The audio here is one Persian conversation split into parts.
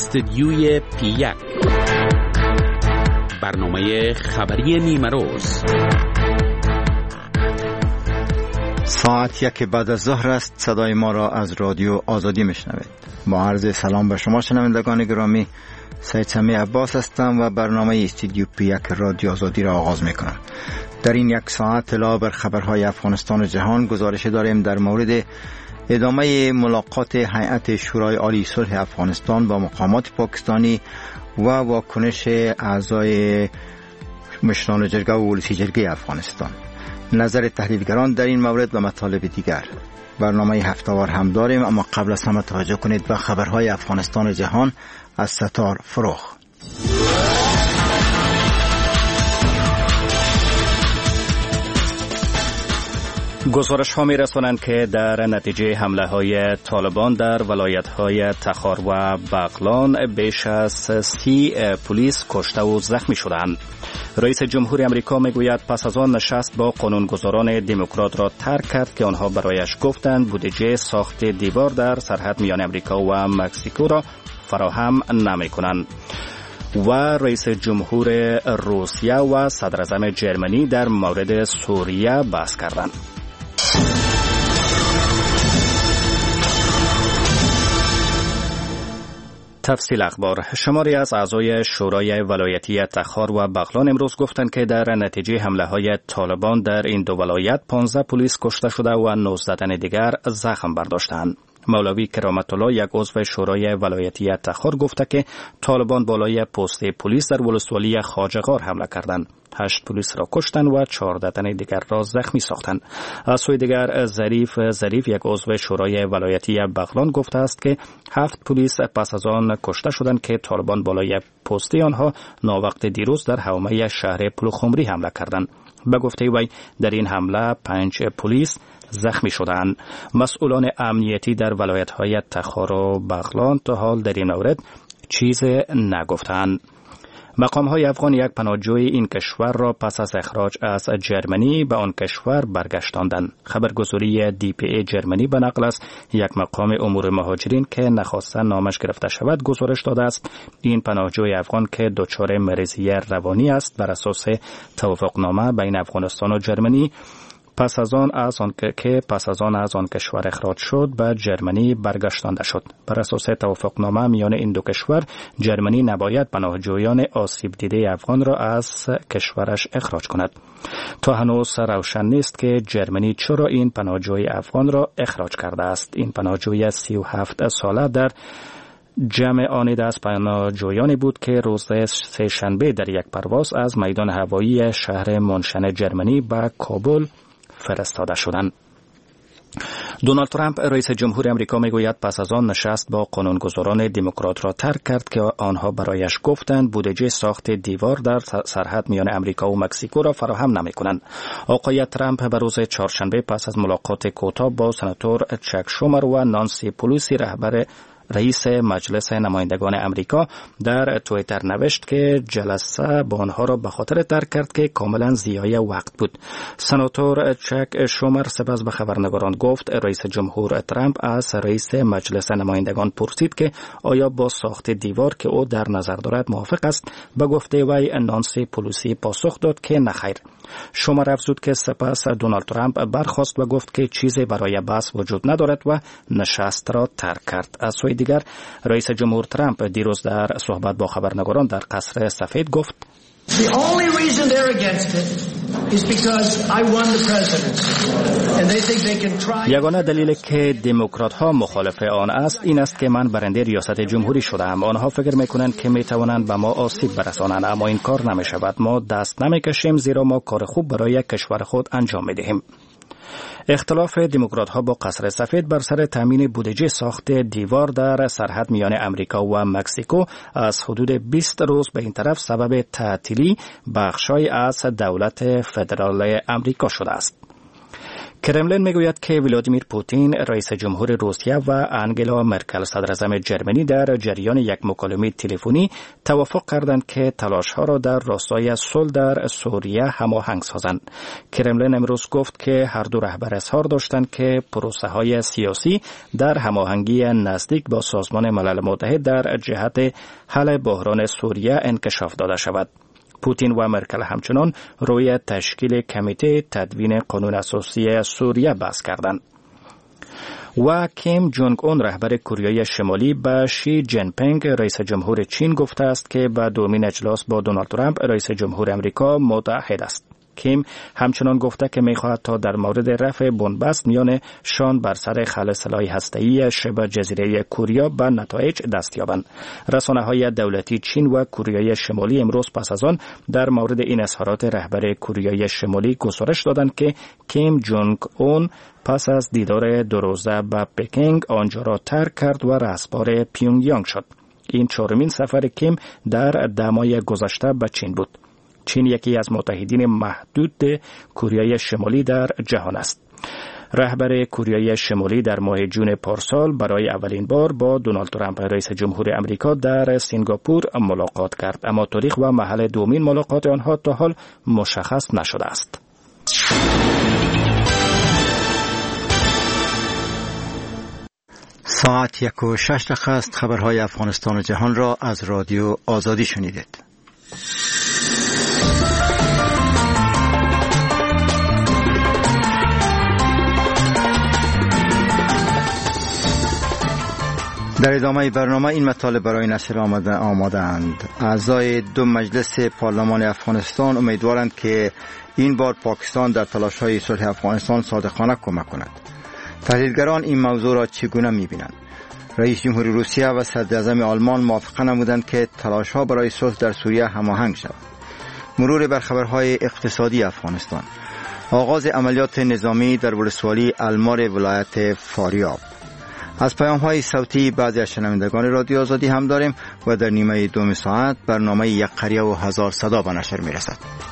استدیوی پی1 برنامه خبری نیمه روز. ساعت 1 بعد از ظهر است. صدای ما را از رادیو آزادی میشنوید. با عرض سلام به شما شنوندگان گرامی، سید سمی عباس هستم و برنامه استدیو پی1 رادیو آزادی را آغاز میکنم. در این یک ساعت علاوه بر خبرهای افغانستان و جهان گزارش داریم در مورد ادامه ملاقات هیئت شورای عالی صلح افغانستان با مقامات پاکستانی و واکنش اعضای مشران جرگه و ولسی جرگه افغانستان، نظر تحلیلگران در این مورد و مطالب دیگر. برنامه هفته‌وار هم داریم، اما قبل از همه توجه کنید به خبرهای افغانستان و جهان از ستار فروخ. گزارش ها می رسانند که در نتیجه حمله های طالبان در ولایت های تخار و بغلان بیش از 30 پلیس کشته و زخمی شدند. رئیس جمهور امریکا می گوید پس از آن نشست با قانونگذاران دموکرات را ترک کرد که آنها برایش گفتند بودجه ساخت دیوار در سرحد میان امریکا و مکزیکو را فراهم نمی کنند. و رئیس جمهور روسیه و صدر اعظم جرمنی در مورد سوریه بحث کردند. تفصیل اخبار. شماری از اعضای شورای ولایتی تخار و بغلان امروز گفتند که در نتیجه حمله های طالبان در این دو ولایت 15 پلیس کشته شده و 19 تن دیگر زخم برداشتند. مولوی کرامت الله، یک عضو شورای ولایتی تخار، گفته که طالبان بالای پست پلیس در ولسوالی خواجه‌غار حمله کردند. 8 پلیس را کشتند و 14 تن دیگر را زخمی ساختند. از سوی دیگر ظریف یک عضو شورای ولایتی بغلان گفته است که 7 پلیس پس از آن کشته شدند که طالبان بالای پست آنها ناوقت دیروز در حومه شهر پلوخمری حمله کردند. به گفته وی در این حمله 5 پلیس زخمی شدند. مسئولان امنیتی در ولایت‌های تخار و بغلان تا حال در این مورد چیز نگفتند. مقام‌های افغان یک پناهجوی این کشور را پس از اخراج از جرمنی به آن کشور برگشتاندند. خبرگزاری DPA جرمنی به نقل از یک مقام امور مهاجرین که نخواستن نامش گرفته شود گزارش داده است این پناهجوی افغان که دچار مریضی روانی است بر اساس توافقنامه بین افغانستان و جرمنی پس از آن از آن کشور اخراج شد به جرمنی برگشتانده شد. بر اساس توافقنامه میان این دو کشور جرمنی نباید پناهجویان آسیب دیده افغان را از کشورش اخراج کند. تا هنوز روشن نیست که جرمنی چرا این پناهجوی افغان را اخراج کرده است. این پناهجوی 37 ساله در جمع آن دست پناهجویانی بود که روز سه‌شنبه در یک پرواز از میدان هوایی شهر مونشن جرمنی به کابل فرستاده شدند. دونالد ترامپ رئیس جمهور امریکا میگوید پس از آن نشست با قانونگذاران دموکرات را ترک کرد که آنها برایش گفتند بودجه ساخت دیوار در سرحد میان امریکا و مکزیکو را فراهم نمی‌کنند. آقای ترامپ به روز چهارشنبه پس از ملاقات کوتاه با سناتور چک شومر و نانسی پلوسی رئیس مجلس نمایندگان امریکا در توییتر نوشت که جلسه با آنها را به خاطر ترک کرد که کاملا ضیاع وقت بود. سناتور چک شومر سپس به خبرنگاران گفت رئیس جمهور ترامپ از رئیس مجلس نمایندگان پرسید که آیا با ساخت دیوار که او در نظر دارد موافق است. به گفته وی نانسی پلوسی پاسخ داد که نخیر. شومر افزود که سپس دونالد ترامپ برخاست و گفت که چیزی برای بحث وجود ندارد و نشست را ترک کرد. از سوی دیگر رئیس جمهور ترامپ دیروز در صحبت با خبرنگاران در قصر سفید گفت The only reason they're against it is because I won the presidency and they think they can try. یگانه دلیل که دموکرات ها مخالف آن است این است که من برنده ریاست جمهوری شدم. آنها فکر میکنند که میتوانند به ما آسیب برسانند اما این کار نمیشود. ما دست نمیکشیم زیرا ما کار خوب برای کشور خود انجام میدهیم. اختلاف دموکرات ها با قصر سفید بر سر تامین بودجه ساخت دیوار در سرحد میان امریکا و مکزیکو از حدود 20 روز به این طرف سبب تعطیلی بخشای از دولت فدرال امریکا شده است. کرملین میگوید که ولادیمیر پوتین رئیس جمهور روسیه و انگلا مرکل صدر اعظم جرمنی در جریان یک مکالمه تلفنی توافق کردند که تلاش‌ها را در راستای صلح در سوریه هماهنگ سازند. کرملین امروز گفت که هر دو رهبر اظهار داشتند که پروسه‌های سیاسی در هماهنگی نزدیک با سازمان ملل متحد در جهت حل بحران سوریه انکشاف داده شود. پوتین و مرکل همچنان روی تشکیل کمیته تدوین قانون اساسی سوریه بحث کردند. و کیم جونگ اون رهبر کره شمالی به شی جین پینگ رئیس جمهور چین گفته است که به دومین اجلاس با دونالد ترامپ رئیس جمهور امریکا متحد است. کیم همچنان گفته که می‌خواهد تا در مورد رفع بنبست میان شان بر سر خلع سلاح هسته‌ای شبه جزیره کره به نتایج دست یابند. رسانه‌های دولتی چین و کره شمالی امروز پس از آن در مورد این اظهارات رهبر کره شمالی گزارش دادند که کیم جونگ اون پس از دیدار دو روزه به پکینگ آنجا را ترک کرد و رهبر پیونگیانگ شد. این چهارمین سفر کیم در 10 ماه گذشته به چین بود. چین یکی از متحدین محدود کره شمالی در جهان است. رهبر کره شمالی در ماه جون پارسال برای اولین بار با دونالد ترامپ رئیس جمهور امریکا در سینگاپور ملاقات کرد، اما تاریخ و محل دومین ملاقات آنها تا حال مشخص نشده است. ساعت 1:06 است. خبرهای افغانستان و جهان را از رادیو آزادی شنیدید. در ادامه برنامه این مطالب برای نشر آماده‌اند. اعضای دو مجلس پارلمان افغانستان امیدوارند که این بار پاکستان در تلاش‌های صلح افغانستان صادقانه کمک کند. تحلیلگران این موضوع را چگونه می‌بینند؟ رئیس جمهور روسیه و صدر اعظم آلمان موافقه نمودند که تلاش‌ها برای صلح در سوریه هماهنگ شود. مرور بر خبرهای اقتصادی افغانستان. آغاز عملیات نظامی در ولسوالی المار ولایت فاریاب. از پیام‌های صوتی بعضی از شنوندگان رادیو آزادی هم داریم و در نیمه دوم ساعت برنامه یک قریه و هزار صدا به نشر می‌رسد.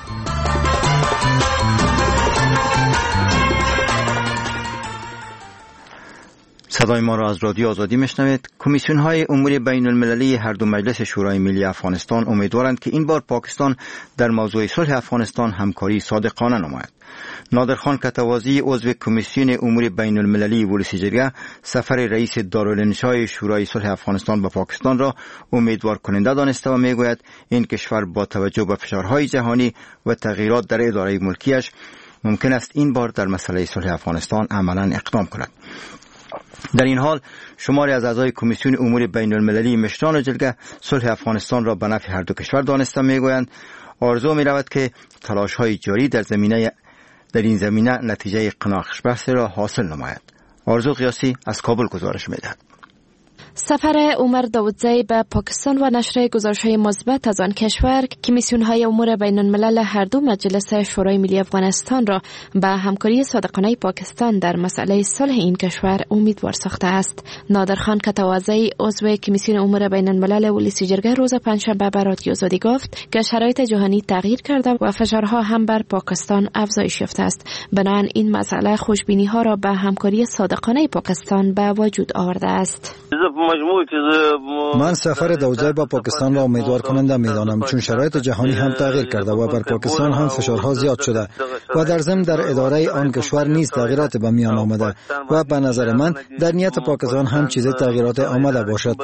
صدای ما را از رادیو آزادی میشنوید. کمیسیون‌های امور بین المللی هر دو مجلس شورای ملی افغانستان امیدوارند که این بار پاکستان در موضوع صلح افغانستان همکاری صادقانه نماید. نادرخان کتوازی عضو کمیسیون امور بین المللی ولسی جرگه سفر رئیس دارالانشای شورای صلح افغانستان به پاکستان را امیدوار کننده دانسته و میگوید این کشور با توجه به فشارهای جهانی و تغییرات در اداره ملکیش ممکن است این بار در مسئله صلح افغانستان عملاً اقدام کند. در این حال شماری از اعضای کمیسیون امور بین المللی مشران جلگه صلح افغانستان را به نفع هر دو کشور دانسته میگویند آرزو می رود که تلاش‌های جاری در این زمینه نتیجه قناعتبخش را حاصل نماید. آرزو قیاسی از کابل گزارش می‌دهد. سفر عمر داودزی به پاکستان و نشر گزارش‌های مثبت از آن کشور کمیسیون‌های امور بین الملل هر دو مجلس شورای ملی افغانستان را به همکاری صادقانه پاکستان در مسئله صلح این کشور امیدوار ساخته است. نادرخان کتوازی عضو کمیسیون امور بین الملل ولسی جرگه روز پنجشنبه به رادیو آزادی گفت که شرایط جهانی تغییر کرده و فشارها هم بر پاکستان افزایش یافته است. بنابراین این مسئله خوشبینی‌ها را به همکاری صادقانه پاکستان به وجود آورده است. من سفر داودزی با پاکستان را امیدوار کننده می‌دانم، چون شرایط جهانی هم تغییر کرده و بر پاکستان هم فشارها زیاد شده و در ضمن در اداره آن کشور نیز تغییرات به میان آمده و به نظر من در نیت پاکستان هم چیز تغییرات آمده باشد.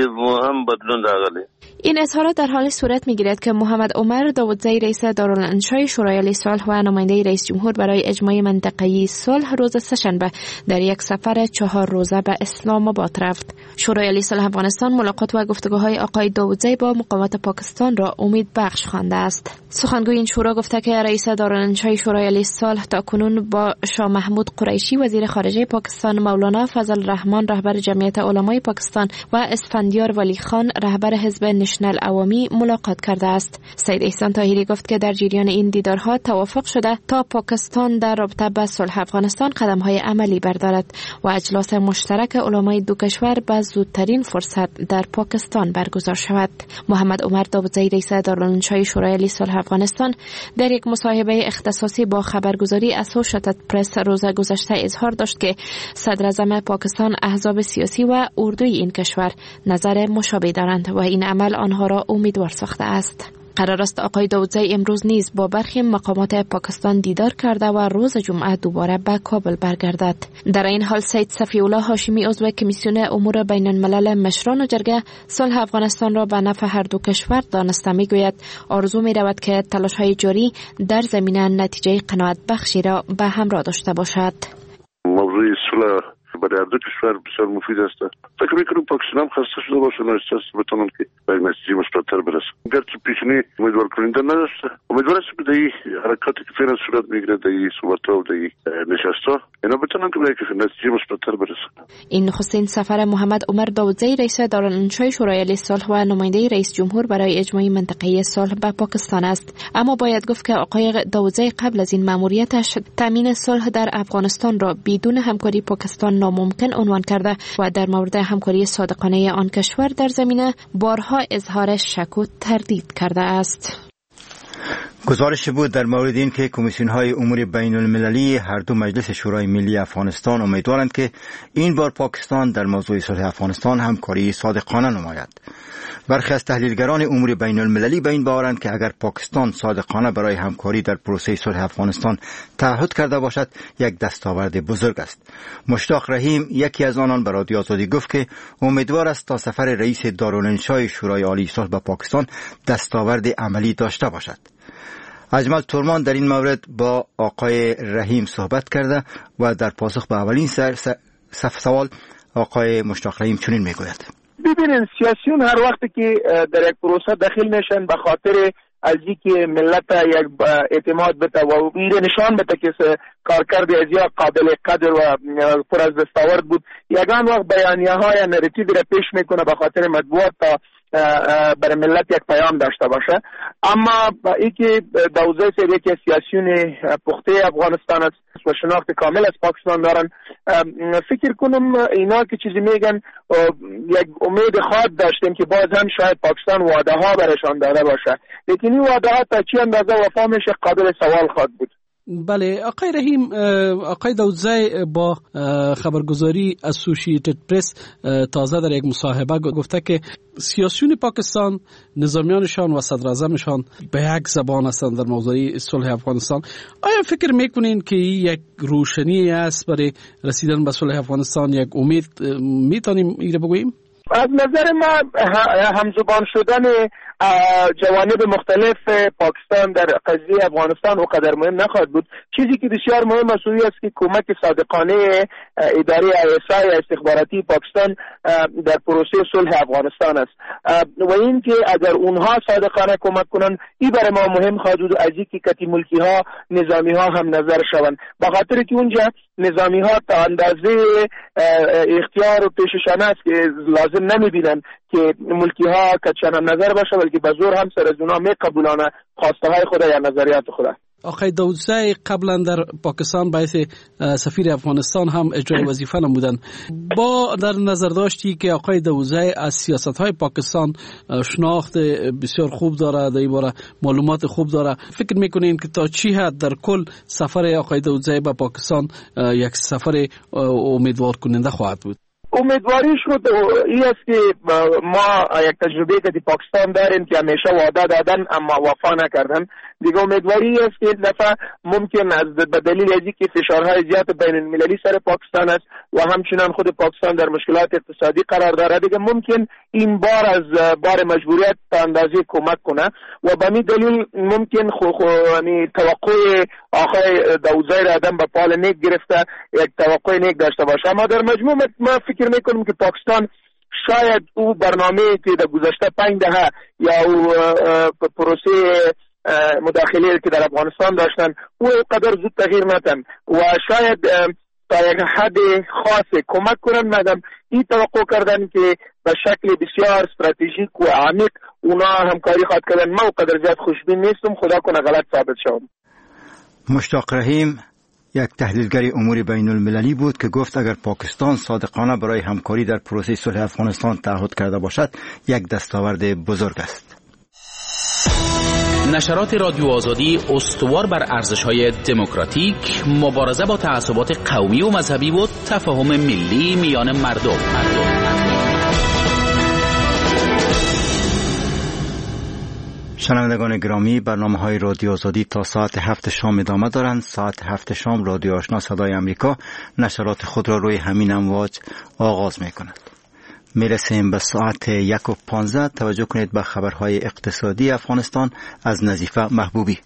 این اظهارات در حال صورت می‌گیرد که محمد عمر داودزی رئیس دارالانشای شورای صلح و نماینده رئیس جمهور برای اجماع منطقه‌ای صلح روز سه‌شنبه در یک سفر 4 روزه به اسلام آباد رفت. شورای صلح افغانستان ملاقات و گفتگوهای آقای داودزی با مقامات پاکستان را امید بخش خوانده است. سخنگوی این شورا گفته که رئیس دارالانشای شورای صلح تاکنون با شاه محمود قریشی وزیر خارجه پاکستان، مولانا فضل الرحمن رهبر جمعیت علمای پاکستان و اسفندیار ولی خان رهبر حزب نشنل عوامی ملاقات کرده است. سید احسان طاهری گفت که در جریان این دیدارها توافق شده تا پاکستان در رابطه با صلح افغانستان قدم‌های عملی بردارد و اجلاس مشترک علمای دو کشور به زودترین فرصت در پاکستان برگزار شود. محمد عمر داودزی رئیس دارالانشای شورای عالی صلح افغانستان در یک مصاحبه اختصاصی با خبرگزاری اسوشییتد پرس روز گذشته اظهار داشت که صدر اعظم پاکستان، احزاب سیاسی و اردوی این کشور نظر مشابه دارند و این عمل آنها را امیدوار ساخته است. قرار است آقای داودزی امروز نیز با برخی مقامات پاکستان دیدار کرده و روز جمعه دوباره به کابل برگردد. در این حال سید صفی الله هاشمی عضو کمیسیون امور بین الملل مشران جرگه صلح افغانستان را به نفع هر دو کشور دانسته میگوید آرزو می رود که تلاش‌های جاری در زمینه نتیجه قناعت بخشی را به همراه داشته باشد. موضوع صلح برای هر دو کشور بسیار مفید است. فکر می‌کنم پاکستان هم خسته شده باشه و احساس بتونن که به نتیجه مثبت‌تر برسه. گرچه پیشنهاد امیدوار کننده نداشت، امیدوار است که در حرکاتی که فعلا صورت میگیره در صحبت‌ها و در نشست‌ها اینا بتونن که به نتیجه مثبت‌تر برسه. این نخستین سفر محمد عمر داودزی رئیس دارالانشای شورای عالی صلح و نماینده رئیس جمهور برای اجماع منطقه‌ای صلح به پاکستان است. اما باید گفت که آقای داودزی قبل از این مأموریتش تامین صلح در افغانستان را بدون همکاری پاکستان ناممکن عنوان کرده و در مورد همکاری صادقانه آن کشور در زمینه بارها اظهار شک و تردید کرده است. گزارش بود در مورد این که کمیسیون‌های امور بین المللی هر دو مجلس شورای ملی افغانستان امیدوارند که این بار پاکستان در موضوع صلح افغانستان همکاری صادقانه نماید. برخی از تحلیلگران امور بین المللی به این باورند که اگر پاکستان صادقانه برای همکاری در پروسه صلح افغانستان تعهد کرده باشد یک دستاورد بزرگ است. مشتاق رحیم یکی از آنان به رادیو آزادی گفت که امیدوار است تا سفر رئیس دارالانشای شورای عالی صلح به پاکستان دستاورد عملی داشته باشد. اجمل تورمان در این مورد با آقای رحیم صحبت کرده و در پاسخ به اولین سوال آقای مشتاق رحیم چنین میگوید: ببینید، سیاسیون هر وقتی که در یک پروسه داخل میشن به خاطر از اینکه ملت یک اعتماد بده و ایره نشان بده که کارکرد از یا قابل قدر و پر از دستاورد بود، یگان وقت بیانیه های نراتیو را پیش میکنه به خاطر مطبوعات تا برای ملت یک پیام داشته باشه. اما ای که داودزی صاحب یکی از سیاسیون پخته افغانستان است و شناخت کامل از پاکستان دارن، فکر کنم اینا که چیزی میگن یک امید خواهد داشتیم که باز هم شاید پاکستان وعده ها برشان داده باشه، لیکن این وعده ها تا چی اندازه وفا میشه قابل سوال خواهد بود. بله آقای رحیم، آقای داودزی با خبرگزاری اسوشییتد پرس تازه در یک مصاحبه گفته که سیاسیون پاکستان، نظامیانشان و صدر اعظمشان به یک زبان هستند در موضوع صلح افغانستان. آیا فکر میکنین که یک روشنی است برای رسیدن به صلح افغانستان، یک امید میتونیم ایره بگوییم؟ از نظر ما همزبان شدن جوانب مختلف پاکستان در قضیه افغانستان وقدر مهم نخواهد بود. چیزی که بسیار مهم است که کمک صادقانه اداره ISI استخباراتی پاکستان در پروسه صلح افغانستان است و این که اگر اونها صادقانه کمک کنن، این برای ما مهم خواهد بود از اینکه کتی ملکی ها، نظامی ها هم نظر شوند، به خاطر که اونجا نظامی ها تا اندازه اختیار و پیششانه است که لازم نمیبینن که ملکی ها کچانم نظر باشه، بلکه به زور هم سر از اونا میقبولانه خواسته های خود یا نظریات خود. آقای داودزی قبلا در پاکستان باعث سفیر افغانستان هم اجرای وظیفه نمودن. با در نظر داشتی که آقای داودزی از سیاست های پاکستان شناخت بسیار خوب داره، در این باره معلومات خوب داره، فکر میکنین که تا چی حد در کل سفر آقای داودزی به پاکستان یک سفر امیدوار کننده خواهد بود؟ امیدواریش رو این است که ما یک تجربه که پاکستان داریم که همیشه وعده دادن اما وفا نکردن. دیگه امیدواری است که این دفعه ممکن از به دلیل از اینکه فشارهای زیاد بین المللی سر پاکستان است و همچنان خود پاکستان در مشکلات اقتصادی قرار داره، دیگه ممکن این بار از بار مجبوریت تا اندازه کمک کنه و به می دلیل ممکن یعنی توقع آقای داودزی را آدم به پال نیک گرفته یک توقع نیک داشته باشه. اما در مجموع ما فکر میکنم که پاکستان شاید او برنامه که در گذشته 5 دهه یا او پروسه مداخله که در افغانستان داشتن او قدر زود تغییر ندن و شاید تا یک حد خاص کمک کنن، مدام این توقع کردن که به شکل بسیار استراتژیک و عمیق اونا همکاری خواهد کردن. ما قدر زیاد خوشبین نیستم، خدا کنه غلط ثابت شوم. مشتاق رحیم یک تحلیلگر امور بین المللی بود که گفت اگر پاکستان صادقانه برای همکاری در پروسه صلح افغانستان تعهد کرده باشد یک دستاورد بزرگ است. نشرات رادیو آزادی استوار بر ارزش‌های دموکراتیک، مبارزه با تعصبات قومی و مذهبی و تفاهم ملی میان مردم. شنوندگان گرامی، برنامه‌های رادیو آزادی تا ساعت 7 شام ادامه دارند. ساعت 7 شام رادیو آشنا صدای امریکا نشرات خود را روی همین امواج آغاز می‌کند. میرسیم به ساعت 1:15. توجه کنید به خبرهای اقتصادی افغانستان از نظیفه محبوبی.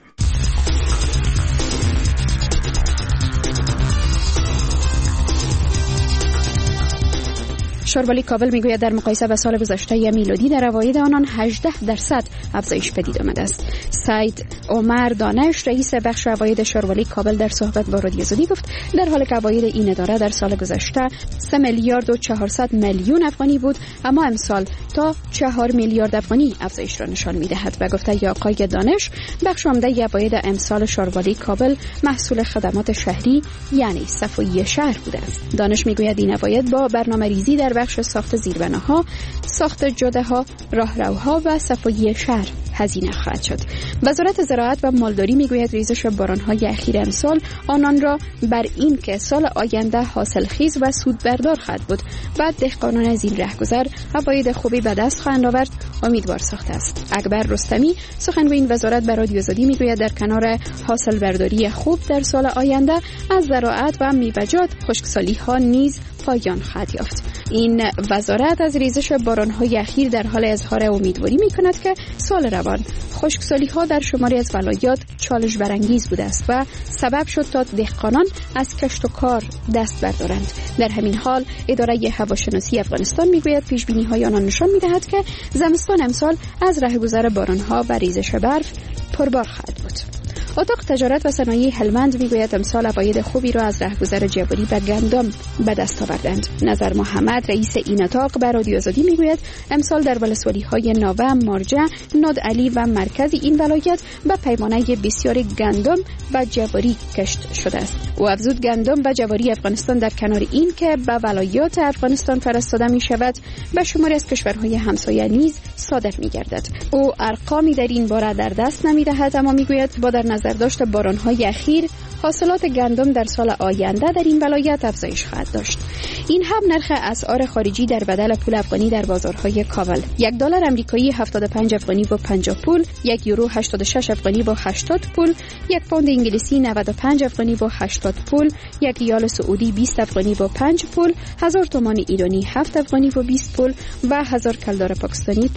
شوربالی کابل میگوید در مقایسه با سال گذشته میلادی در عواید آنان 18% افزایش پدید آمده است. سید عمر دانش رئیس بخش عواید شوربالی کابل در صحبت با رادیو آزادی گفت در حالی که عواید این اداره در سال گذشته 3 میلیارد و 400 میلیون افغانی بود، اما امسال تا 4 میلیارد افغانی افزایش را نشان میدهد و گفته آقای دانش بخش عمده عواید امسال شوربالی کابل محصول خدمات شهری یعنی صفایی شهر بوده است. دانش میگوید این عواید با برنامه‌ریزی در بخش ساخت زیربناها، ساخت جاده‌ها، راهروها و صفایی شهر هزینه خواهد شد. وزارت زراعت و مالداری میگوید ریزش باران‌های اخیر امسال آنان را بر این که سال آینده حاصلخیز و سودبردار خواهد بود و دهقانان از این رهگذر عواید خوبی به دست خواهند آورد امیدوار ساخته است. اکبر رستمی سخنگوی این وزارت به رادیو آزادی میگوید در کنار حاصل برداری خوب در سال آینده از زراعت و میوه‌جات خشکسالی‌ها نیز پایان خواهد یافت. این وزارت از ریزش باران‌های اخیر در حال اظهار امیدواری می‌کند که سال روان خشکسالی‌ها در شماری از ولایات چالش برانگیز بوده است و سبب شد تا دهقانان از کشت و کار دست بردارند. در همین حال اداره هواشناسی افغانستان میگوید پیش‌بینی‌های آنان نشان می‌دهد که زمستان امسال از رهگذر باران‌ها و ریزش برف پربار خواهد بود. اتاق تجارت و صنایع هلمند میگوید امسال عواید خوبی را از رهگذر جواری و گندم به دست آوردند. نظر محمد رئیس این اتاق به رادیو آزادی میگوید امسال در ولسوالی‌های ناوه، مارجه، نادعلی و مرکز این ولایت به پیمانه بسیاری گندم و جواری کشت شده است. او افزود گندم و جواری افغانستان در کنار این که به ولایات افغانستان فرستاده می شود به شماری از کشورهای همسایه نیز صادر می گردد. او ارقامی در این باره در دست نمی دهد، اما میگوید با در نظر داشت باران‌های اخیر حاصلات گندم در سال آینده در این ولایت افزایش خواهد داشت. این هم نرخ اسعار خارجی در بدل پول افغانی در بازارهای کابل: $1 آمریکایی 75 افغانی با 50 پول، €1 86 افغانی با 80 پول، یک پوند انگلیسی 95 افغانی با 80 پول، یک ریال سعودی 20 افغانی با 5 پول، 1000 تومان ایرانی 7 افغانی با 20 پول و 1000 کلدار پاکستانی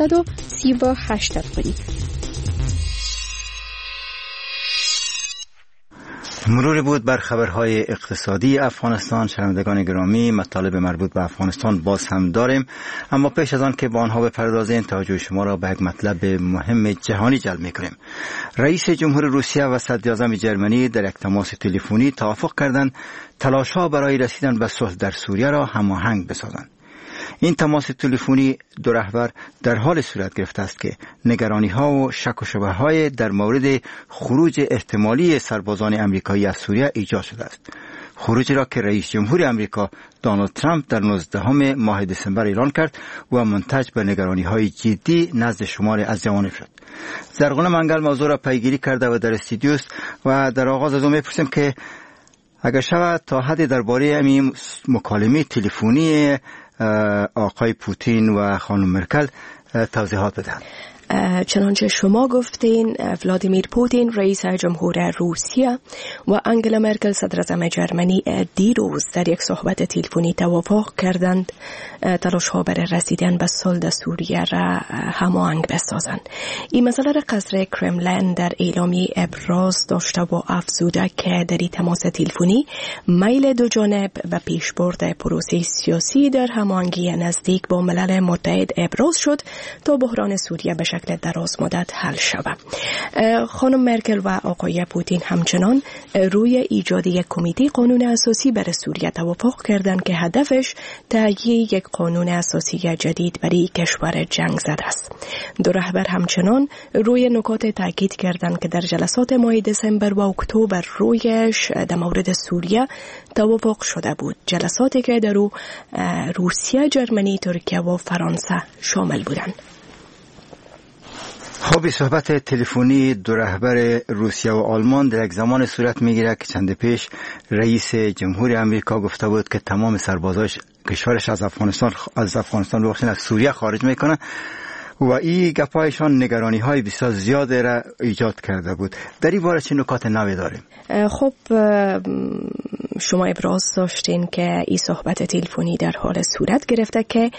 538 افغانی. مروری بود بر خبرهای اقتصادی افغانستان. شنوندگان گرامی، مطالب مربوط به افغانستان باز هم داریم، اما پیش از آن که با آنها بپردازیم توجه شما را به یک مطلب مهم جهانی جلب می‌کنیم. رئیس جمهور روسیه و صدراعظم جرمنی در یک تماس تلفنی توافق کردند تلاش‌ها برای رسیدن به صلح در سوریه را هماهنگ بسازند. این تماس تلفنی دو رهبر در حال صورت گرفته است که نگرانی‌ها و شک و شبهه‌های در مورد خروج احتمالی سربازان آمریکایی از سوریه ایجاد شده است. خروجی را که رئیس جمهور آمریکا دونالد ترامپ در 19 ماه دسامبر اعلان کرد و منتج به نگرانی‌های جدی نزد شماری از جوانب شد. زرغونه منگل موضوع را پیگیری کرده و در استودیو است و در آغاز از او می‌پرسیم که اگر شود تا حدی درباره این مکالمه تلفنی آقای پوتین و خانم مرکل توضیحات بدهند. چنانچه شما گفتین، ولادیمیر پوتین رئیس جمهور روسیه و انگلا مرکل صدراعظم جرمنی دیروز در یک صحبت تلفنی توافق کردند تلاش‌ها برای رسیدن به صلح در سوریه را هماهنگ بسازند. این مسئله را قصر کرملین در اعلامیه ابراز داشته و افزوده که در این تماس تلفنی میل دو جانب و پیشبرد پروسه سیاسی در هماهنگی نزدیک با ملل متحد ابراز شد تا بحران سوریه به شکل شکل دراز مدت حل شود. خانم مرکل و آقای پوتین همچنان روی ایجاد یک کمیته قانون اساسی برای سوریه توافق کردند که هدفش تهیه یک قانون اساسی جدید برای کشور جنگ زده است. دو رهبر همچنان روی نکات تاکید کردند که در جلسات ماه دسامبر و اکتبر رویش در مورد سوریه توافق شده بود. جلساتی که در روسیه، ژرمنی، ترکیه و فرانسه شامل بودند. خب صحبت تلفنی دو رهبر روسیه و آلمان در یک زمان صورت میگیره که چند پیش رئیس جمهور امریکا گفته بود که تمام سربازاش کشورش از افغانستان بخشن از سوریه خارج میکنه و این گپایشان نگرانی های بسیار زیاده را ایجاد کرده بود. در این باره چه نکات نوی داریم؟ خب شما ابراز داشتین که این صحبت تلفنی در حال صورت گرفته که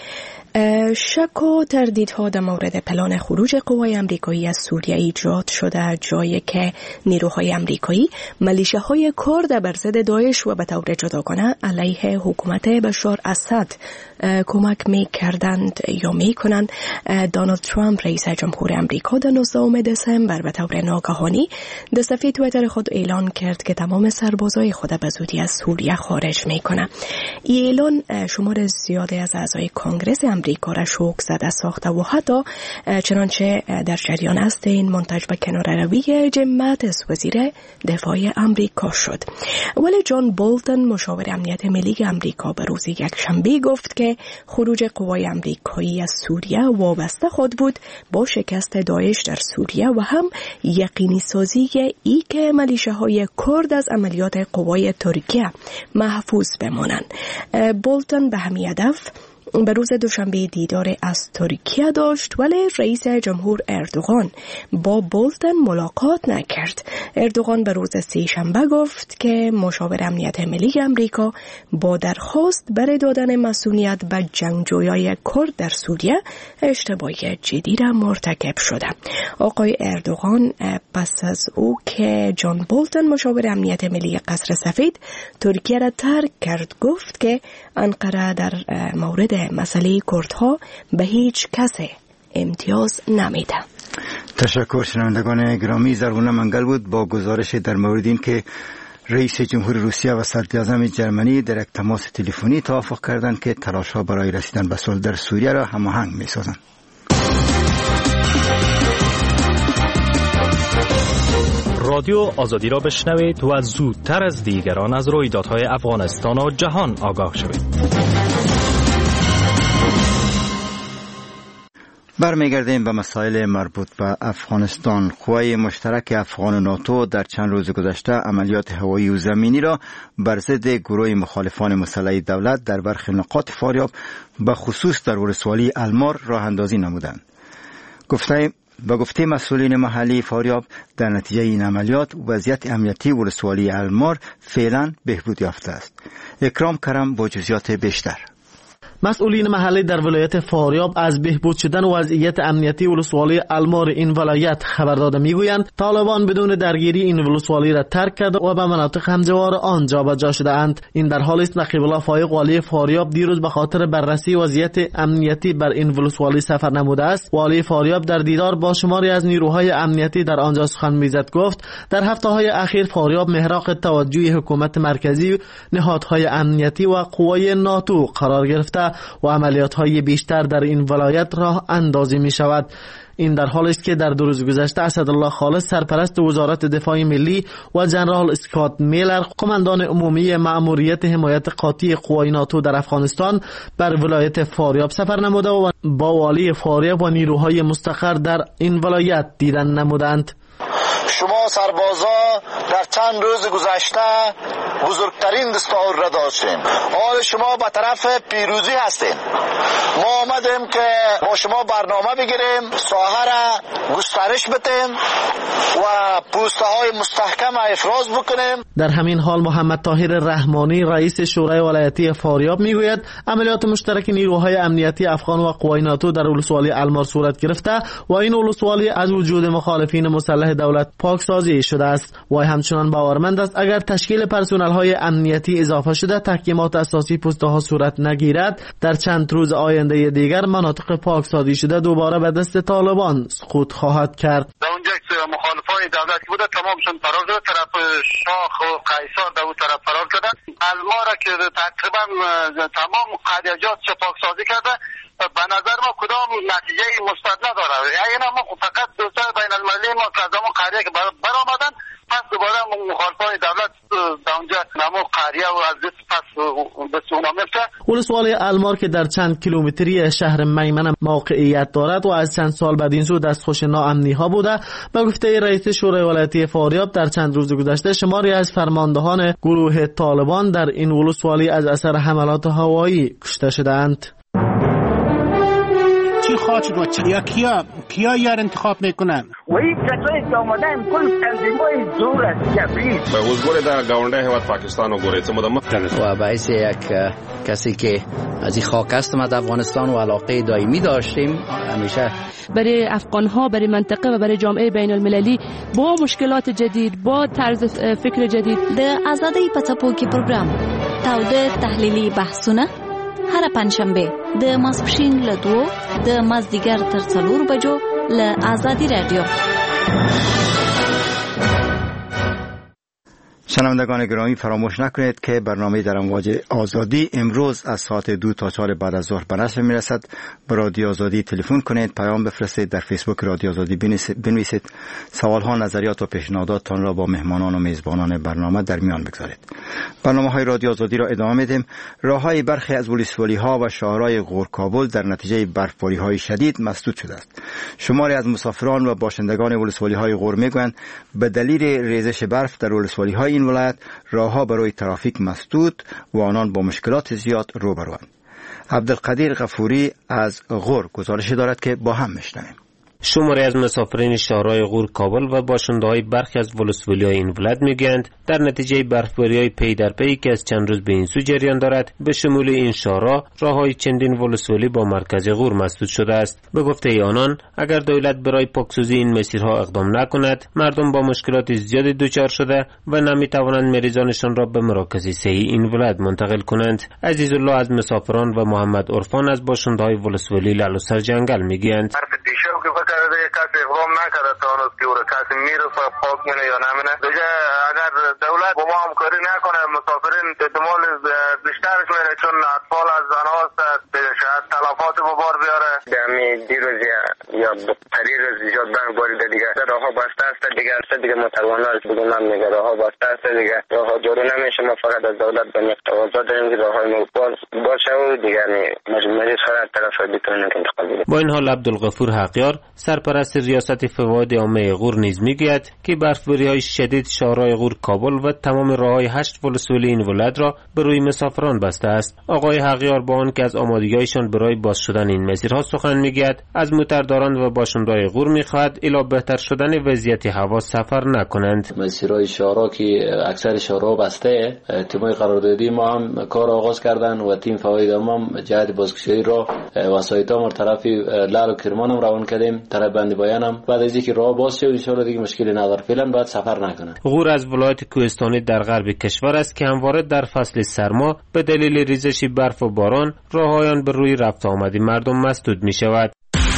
شک و تردیدها در مورد پلان خروج قوای امریکایی از سوریه ایجاد شده، جایی که نیروهای امریکایی ملیشه‌های کرد بر ضد داعش و به طور جداگانه علیه حکومت بشار اسد کمک می‌کردند یا می‌کنند. دونالد ترامپ رئیس جمهور امریکا در 19 دسامبر به طور ناگهانی در صفحه توییتر خود اعلان کرد که تمام سربازای خود به زودی از سوریه خارج می‌کنند. این اعلان شمار زیادی از اعضای کنگره امریکا را شوک زده ساخته و حتی چنانچه در جریان است این منتج به کناره‌روی جیم ماتیس وزیر دفاع امریکا شد. ولی جان بولتن مشاور امنیت ملی امریکا به روز یکشنبه گفت که خروج قوای امریکایی از سوریه وابسته خود بود با شکست داعش در سوریه و هم یقینی سازی ای که ملیشه‌های کرد از عملیات قوای ترکیه محفوظ بمانند. بولتن به همین هدف به روز دوشنبه دیدار از ترکیه داشت، ولی رئیس جمهور اردوغان با بولتن ملاقات نکرد. اردوغان به روز سه‌شنبه گفت که مشاور امنیت ملی امریکا با درخواست برای دادن مسئولیت به جنگجویان کرد در سوریه اشتباه جدی را مرتکب شده. آقای اردوغان پس از او که جان بولتن مشاور امنیت ملی قصر سفید ترکیه را ترک کرد گفت که انقره در مورد مسئله کردها به هیچ کس امتیاز نمیده. تشکر. شنوندگان گرامی، زرغونه منگل بود با گزارش در مورد این که رئیس جمهور روسیه و صدراعظم ژرمنی در یک تماس تلفنی توافق کردند که تلاش‌ها برای رسیدن به صلح در سوریه را هماهنگ می‌سازند. رادیو آزادی را بشنوید و زودتر از دیگران از رویدادهای افغانستان و جهان آگاه شوید. برمیگردیم به مسائل مربوط به افغانستان. قوای مشترک افغان و ناتو در چند روز گذشته عملیات هوایی و زمینی را بر ضد گروه مخالفان مسلح دولت در برخی نقاط فاریاب به خصوص در ولسوالی المار راه اندازی نمودند. به گفته مسئولین محلی فاریاب، در نتیجه این عملیات وضعیت امنیتی ولسوالی المار فعلا بهبود یافته است. اکرام کرم با جزئیات بیشتر. مسئولین محلی در ولایت فاریاب از بهبود شدن وضعیت امنیتی ولسوالی المار این ولایت خبر داده میگویند طالبان بدون درگیری این ولسوالی را ترک کرده و به مناطق همجوار آن جابجا شده اند. این در حالی است نقیب الله فایق والی فاریاب دیروز به خاطر بررسی وضعیت امنیتی بر این ولسوالی سفر نموده است. والی فاریاب در دیدار با شماری از نیروهای امنیتی در آنجا سخن میزد. گفت در هفته‌های اخیر فاریاب محراق توجه حکومت مرکزی، نهادهای امنیتی و قوای ناتو قرار گرفته و عملیات‌های بیشتر در این ولایت راه اندازی می شود. این در حالی است که در دو روز گذشته اسدالله خالص سرپرست وزارت دفاع ملی و جنرال اسکات میلر قماندان عمومی مأموریت حمایت قاطع قوای ناتو در افغانستان بر ولایت فاریاب سفر نموده و با والی فاریاب و نیروهای مستقر در این ولایت دیدن نمودند. شما سربازا در چند روز گذشته بزرگترین دستور را داشتیم. حال شما به طرف پیروزی هستین. ما آمدیم که با شما برنامه بگیریم، ساحه را گسترش بدیم و پوسته های مستحکم افراز بکنیم. در همین حال محمد طاهر رحمانی رئیس شورای ولایتی فاریاب میگوید عملیات مشترک نیروهای امنیتی افغان و قوای ناتو در ولسوالی المار صورت گرفته و این ولسوالی از وجود مخالفین مسلح دولت پاکسازی توضیح شده است. وی همچنان باورمند است اگر تشکیل پرسنل های امنیتی اضافه شده تحکیمات اساسی پوستها صورت نگیرد، در چند روز آینده دیگر مناطق پاکسازی شده دوباره به دست طالبان سقوط خواهد کرد. در اونجا مخالفان دولت بوده تمامشون فرار شده، طرف شاخ و قیصر در اون طرف فرار شده. المارا که تقریبا تمام قریجات پاکسازی کرده، به نظر ما کدام نتیجه مثبت نداره. یعنی ما فقط دوستان بین المللی ما که از اون قریه که برآمدن پس دوباره مخالفان دولت در اونجا نمو قریه و از دست پس به اونا میفته. ولسوالی المار که در چند کیلومتری شهر میمنه موقعیت دارد و از چند سال بعد این سو دستخوش ناامنی ها بوده. به گفته رئیس شورای ولایتی فاریاب در چند روز گذشته شماری از فرماندهان گروه طالبان در این ولسوالی از اثر حملات هوایی کشته شدند. چی خواهد شد و کیا یار انتخاب میکنن؟ و این کسایی که آمدن کل تنظیمای زور است کبیر به حضور در گاونده هواد پاکستان و گوریت و باعث یک کسی که از این خاک است ما در افغانستان و علاقه دائمی داشتیم همیشه برای افغان‌ها، برای منطقه و برای جامعه بین المللی با مشکلات جدید، با طرز فکر جدید د آزادۍ په څپو کې پروګرام تاوده تحلیلي بحثونه هر پنځشنبه د ماسپښین له 2 د مازدیګر تر 4 بجو له آزادی رادیو. شنوندگان گرامی فراموش نکنید که برنامه در امواج آزادی امروز از ساعت 2 تا 4 بعد از ظهر به نشر میرسد. به رادیو آزادی تلفن کنید، پیام بفرستید، در فیسبوک رادیو آزادی بنویسید، سوالها، نظریات و پیشنهاداتتان را با مهمانان و میزبانان برنامه در میان بگذارید. برنامه‌های رادیو آزادی را ادامه میدیم. راههای برخی از ولسوالی‌ها و شهرهای غور کابل در نتیجه برفباری‌های شدید مسدود شده است. شماری از مسافران و باشندگان ولسوالی‌های غور میگویند به دلیل ریزش برف در ولسوالی‌های این ولایت راهها برای ترافیک مسدود و آنان با مشکلات زیاد روبروند. عبدالقدیر غفوری از غور گزارش دارد که با هم میشنویم. شماری از مسافرین شهرهای غور کابل و باشنده‌های برخی از ولسوالی‌های این ولایت میگویند در نتیجه برفباری‌های پی در پی که از چند روز به این سو جریان دارد به شمول این شهرها راههای چندین ولسوالی با مرکز غور مسدود شده است. به گفته آنان اگر دولت برای پاکسازی این مسیرها اقدام نکند مردم با مشکلات زیادی دچار شده و نمیتوانند مریضانشان را به مراکز صحی این ولایت منتقل کنند. عزیزالله از مسافران و محمد عرفان از باشنده‌های ولسوالی لالوسر جنگل میگویند کرده کسی اقدام نکرده تا هنوز که او را کسی میرسه پاک منه یا نمینه دیگه اگر دولت با ما همکاری نکنه مسافرین احتمال بیشترش میره چون اطفال از زنها است شاید تلفات به بار بیاره دمی دیروز یا پری روز زیاد برق باریده دیگه راه ها بسته است دیگه متوانه است بگم میگه راه ها بسته است دیگه راه ها جارو نمیشه. ما فقط از دولت به تقاضا داریم که راه های باشه و دیگه مجموعی خرد طرف بتونه انتقال بده. با این حال عبدالغفور حقیار سرپرست ریاست فواد عامه غور نیز میگوید که برفباری‌های شدید شهرهای غور کابل و تمام راههای 8 ولسوالی این ولایت را به روی مسافران بسته است. آقای حقیار با آن که از آمادگی‌هایشان برای باز شدن این مسیرها سخن میگوید از موترداران و باشنده‌های غور میخواهد الی بهتر شدن وضعیت هوا سفر نکنند. مسیرهای شهرها که اکثر شهرها بسته تیم‌های قراردادی ما هم کار آغاز کردن و تیم فواد هم جهت بازگشایی را وسایط ما طرف لال و کرمان هم روان کردیم. طرف بند بیانم بعد از اینکه راه باز شه ان شاء الله دیگه مشکلی نداره، فعلا باید سفر نکنه. غور از ولایت کوهستانی در غرب کشور است که همواره در فصل سرما به دلیل ریزش برف و باران راههایان به روی رفت آمدی مردم مسدود می شود.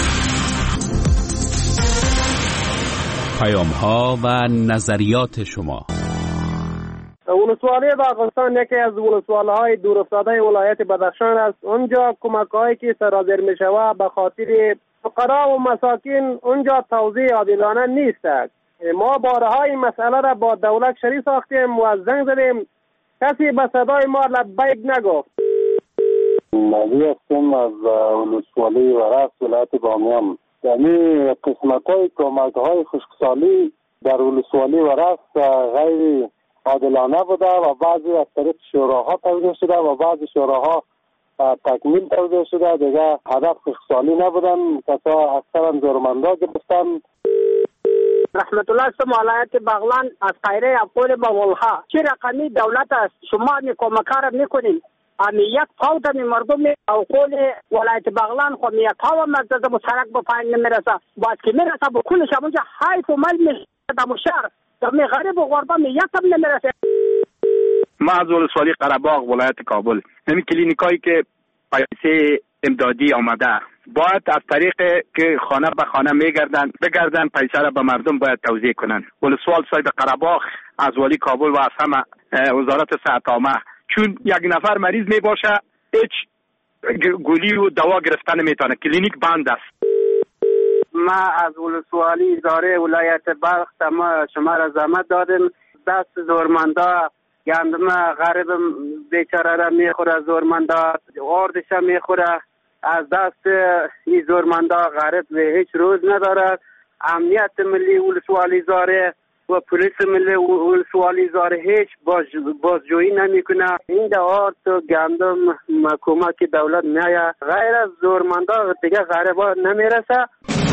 پیام‌ها و نظریات شما. ولسوالی باغستان یکی از ولسوالی‌های دورافتاده ولایت بدخشان است. اونجا کمک‌هایی که سرازیر می شود به خاطر فقرا و مساکین اونجا توزیع عادلانه نیست. ما بارها این مسئله را با دولت شریک ساختیم و زنگ زدیم، کسی به صدای ما لبیک نگفت. مالی هستم از ولسوالی ورس ولایت بامیان. یعنی قسمت‌های کمک‌های خشکسالی در ولسوالی ورس غیر عادلانه بوده و بعضی از طریق شوراها توزیع شده و بعضی شوراها تکمیل توزیع شده. دیگه هدف خشکسالی نبودن، کسا اکثرا زورمندا گرفتن. رحمت الله است ولایت بغلان از قیره اپول با ولها. چه رقمی دولت است شما کمکار میکنین؟ یک پاوت مردم اپول ولایت بغلان خو یک پاو مزد به سرک به پایین نمیرسه. باز که میرسه به کلش اونجا حیف و مل میشه در شهر می غریب و غربا می یک هم نمیرسه. ما از ولسوالی قره‌باغ ولایت کابل، همین کلینیکایی که پیسه امدادی آمده باید از طریق که خانه به خانه بگردن پیسه را به مردم باید توزیع کنن. ولسوال صاحب قره‌باغ از والی کابل و از همه وزارت صحت عامه، چون یک نفر مریض می باشه هیچ گولی و دوا گرفتن نمیتونه، کلینیک بند است. ما از ولسوالی اداره ولایت بلخ شما را زحمت دادیم، دست زورمندا گندم غریب بیچاره را میخوره، زورمندا آردش میخوره، از دست این زورمندا غریب هیچ روز نداره. امنیت ملی ولسوالی زاره و پلیس ملی ولسوالی زاره هیچ بازجویی نمیکنه. این آرد و گندم کمک دولت میایه، غیر از زورمندا دیگه غریبا نمیرسه.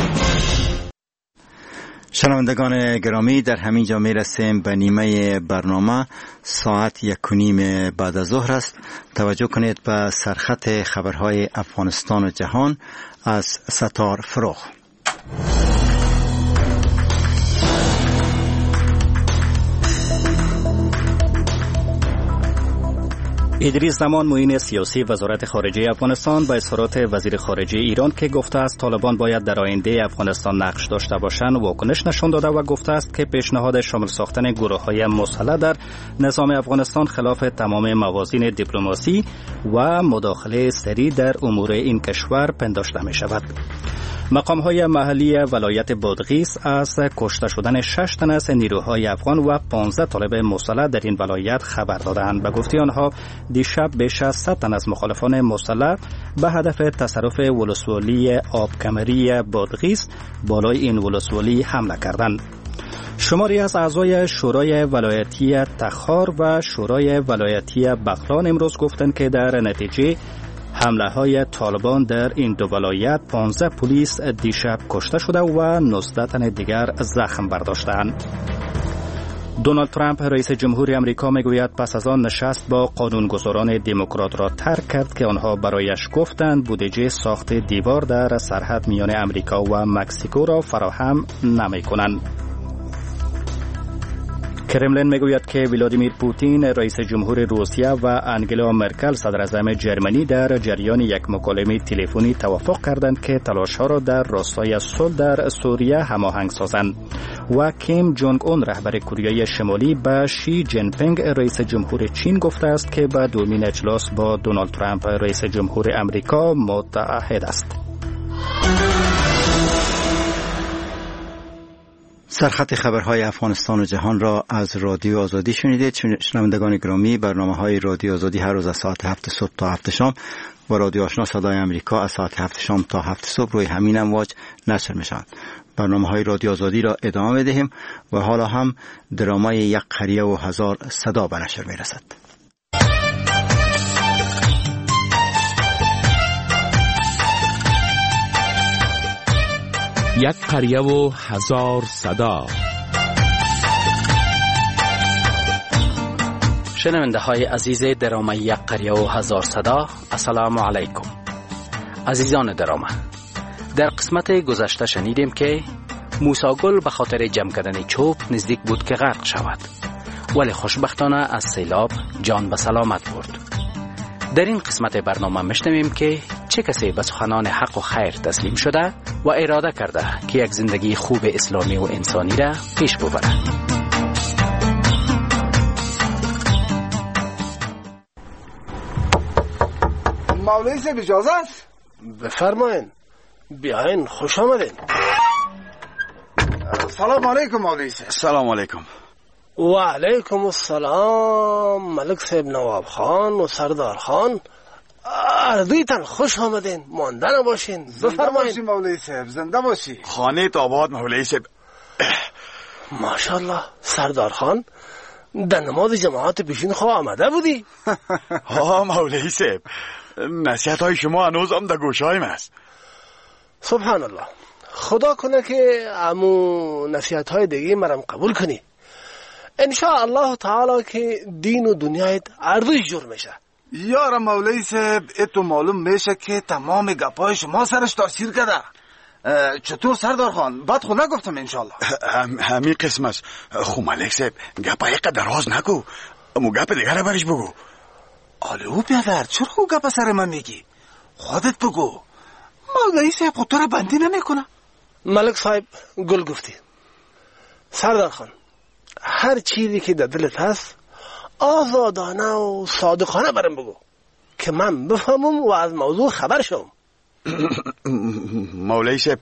شنوندگان گرامی، در همین جا میرسیم به نیمه برنامه. ساعت 1:30 بعد از ظهر است. توجه کنید به سرخط خبرهای افغانستان و جهان از ستار فروغ. ادریس زمان معین سیاسی وزارت خارجه افغانستان با اظهارات وزیر خارجه ایران که گفته است طالبان باید در آینده افغانستان نقش داشته باشند واکنش نشان داده و گفته است که پیشنهاد شامل ساختن گروه‌های مسلح در نظام افغانستان خلاف تمام موازین دیپلماسی و مداخله سریع در امور این کشور پنداشته می شود. مقام‌های محلی ولایت بادغیس از کشته شدن 6 تن از نیروهای افغان و 15 طالب مسلح در این ولایت خبر دادند. به گفته آنها دیشب بیش از 100 تن از مخالفان مسلح به هدف تصرف ولسوالی آبکمری بادغیس بالای این ولسوالی حمله کردند. شماری از اعضای شورای ولایتی تخار و شورای ولایتی بغلان امروز گفتند که در نتیجه حمله های طالبان در این دو ولایت 15 پلیس دیشب کشته شده و 19 تن دیگر زخم برداشتند. دونالد ترامپ رئیس جمهوری آمریکا میگوید پس از آن نشست با قانونگذاران دموکرات را ترک کرد که آنها برایش گفتند بودجه ساخت دیوار در سرحد میان آمریکا و مکزیکو را فراهم نمی‌کنند. کرملین میگوید که ولادیمیر پوتین رئیس جمهور روسیه و انگلا مرکل صدراعظم جرمنی در جریان یک مکالمه تلفنی توافق کردند که تلاش‌ها را در راستای صلح در سوریه هماهنگ سازند و کیم جونگ اون رهبر کره شمالی به شی جین پینگ رئیس جمهور چین گفته است که به دومین اجلاس با دونالد ترامپ رئیس جمهور آمریکا متعهد است. سرخط خبرهای افغانستان و جهان را از رادیو آزادی شنیدید. شنوندگان گرامی، برنامه‌های رادیو آزادی هر روز از ساعت 7 صبح تا 7 شام و رادیو آشنا صدای آمریکا از ساعت 7 شام تا 7 صبح روی همین امواج نشر می‌شوند. برنامه‌های رادیو آزادی را ادامه می‌دهیم و حالا هم درامای یک قریه و هزار صدا به نشر می‌رسد. یک قریه و هزار صدا. شنونده های عزیز درامه یک قریه و هزار صدا، السلام علیکم. عزیزان درامه، در قسمت گذشته شنیدیم که موسی گل به خاطر جمع کردن چوب نزدیک بود که غرق شود، ولی خوشبختانه از سیلاب جان به سلامت برد. در این قسمت برنامه میشنویم که چه کسی به سخنان حق و خیر تسلیم شده و اراده کرده که یک زندگی خوب اسلامی و انسانی را پیش ببرد. مولوی صاحب اجازه است؟ بفرمایین. بیاین، خوش آمدین. سلام علیکم مولوی صاحب. سلام علیکم. و علیکم السلام ملک صاحب نواب خان و سردار خان. اردویتان خوش آمدین، مانده نباشین. زنده باشی مولوی صاحب، زنده باشی. خانه آباد مولوی صاحب. ماشاءالله سردار خان، در نماز جماعت پیشین خواه آمده بودی؟ ها مولوی صاحب، نصیحت های شما هنوز هم در گوشهایم است. سبحان الله، خدا کنه که امو نصیحت های دیگه مرم قبول کنی. انشاء الله تعالی که دین و دنیایت اردوش جور میشه. یارم مولوی صاحب، اتو معلوم میشه که تمام گپای شما سرش تاثیر کرده. چطور سردار خان؟ بد خود نگفتم انشالله. همین قسم است. خو ملک صاحب گپ یک دراز نگو، امو گپ دیگر برش بگو. آلو بیادر چرا او گپ سر من میگی؟ خودت بگو. مولوی صاحب خود تو را بندی نمیکنه. ملک صاحب گل گفتی. سردار خان هر چیزی که در دلت هست آزادانه و صادقانه برام بگو که من بفهمم و از موضوع خبر شم. مولوی صاحب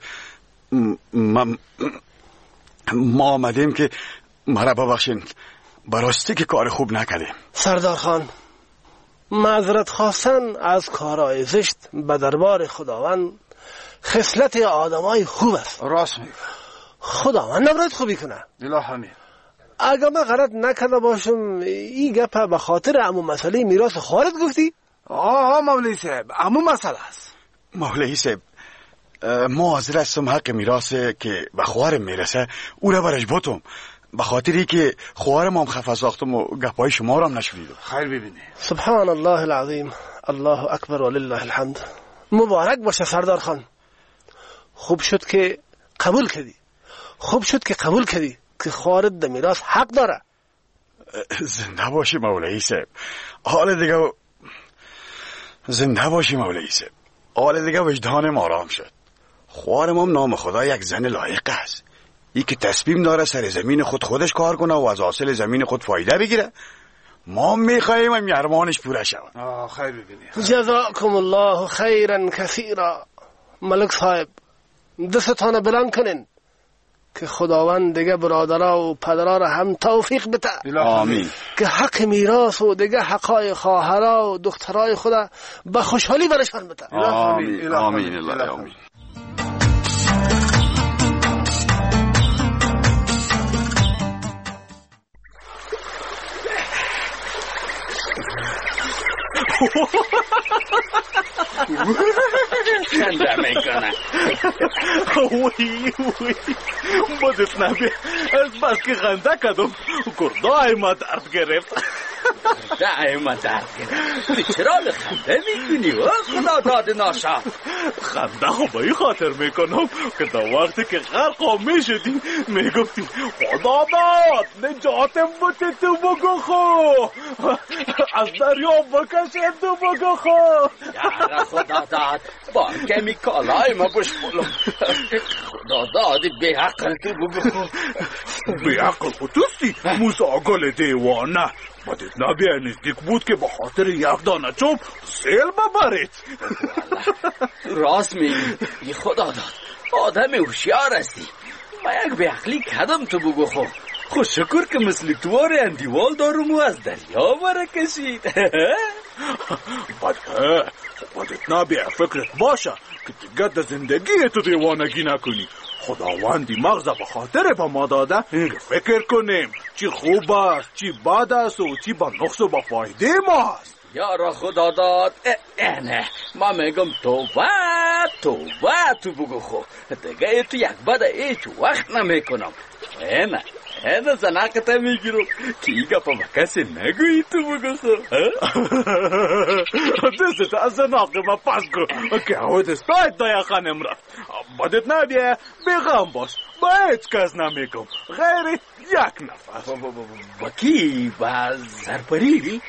ما آمدیم که مرا ببخشین، براستی که کار خوب نکردیم. سردار خان معذرت خواستن از کارهای زشت به دربار خداوند خصلت آدمای خوب است. راست میگه. خداوند نباید خوبی کنه. اله امین. اگر من غلط نکرده باشم این گپ به خاطر عمو مسئله میراث خواهرت گفتی؟ مولوی صاحب عمو مسئله است. مولوی صاحب ما حاضر هستم حق میراث که به خواهرم میرسه او را برش بوتم، به خاطری که خواهرم هم خفه ساختم و گپای شما را هم نشنیدم. خیر ببینی. سبحان الله العظیم، الله اکبر ولله الحمد. مبارک باشه سردار خان. خوب شد که قبول کردی که خواهرت در میراث حق داره. زنده باشی مولوی صاحب. حال دیگه وجدانم آرام شد. خواهرم هم نام خدا یک زن لایق است. ای که تصمیم داره سر زمین خودش کار کنه و از حاصل زمین خود فایده بگیره. ما میخواییم هم ارمانش پوره شود. خیر ببینی. جزاکم الله خیرا کثیرا. ملک صاحب دستتان بلند کنین که خداوند دیگه برادرها و پدرها را هم توفیق بده. آمین. که حق میراث و دیگه حقای خواهرها و دخترای خدا به خوشحالی برشان بده. آمین آمین آمین. خنده میکنه. وی بدت نبی بس که خنده کدم گردای ما درد گرفت. چرا خنده میکنی خدا داد ناشا؟ خنده خب به این خاطر میکنم که در وقتی که غرق میشدیم میگفتیم خدا داد نجاتم بوده تو بگو خو، از دریا بکشه تو بگو خو. یارا خدا داد با کمی کالای ما بش بولم. خدا داد بی حقل تو بگو خو. بی حقل خودستی موسا گل دیوانه. بدت نبیه نزدیک بود که با خاطر یک دانه چوب سیل ببرید. راست میگی خدا داد آدم هوشیار هستی. ما یک بی عقلی کدم تو بگو خو شکر که مثل توار اندیوال دارم و از دریا برکشید. بدت نبیه فکرت باشه که دیگه در زندگی تو دیوانگی نکنی. خداوندی مغز به خاطر به ما داده که فکر کنیم چی خوب است چی بد است و چی با نقص و با فایده ما است. یارا خدا داد نه ما میگم تو بگو خو دیگه تو یک بد هیچ وقت نمیکنم. نه زناقت میگیرم که ایگا پا کسی نگویی تو بگو خو. دست از زناقه ما پس کن که هود استاید دایا خانم رفت. بدت نبیه بیغم باش با هیچ کس نمیگم غیر یک نفر. با کی؟ با زرپری؟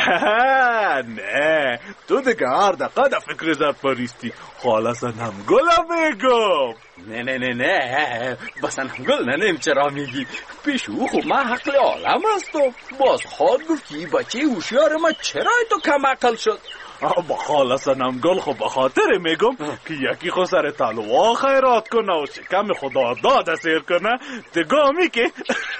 نه تو دیگه هر دقیقه در فکر زرپریستی. خالا سنمگل میگم. نه با سنمگل ننیم چرا میگی؟ پیش او خب من حقل عالم هستم. باز خواهد گفتی بچه هوشیار ما چرا تو کم عقل شد؟ با خاله سنمگل خب به خاطر میگم که یکی خود سر تلوه خیرات کنه و شکم خدا داده سیر کنه دگامی که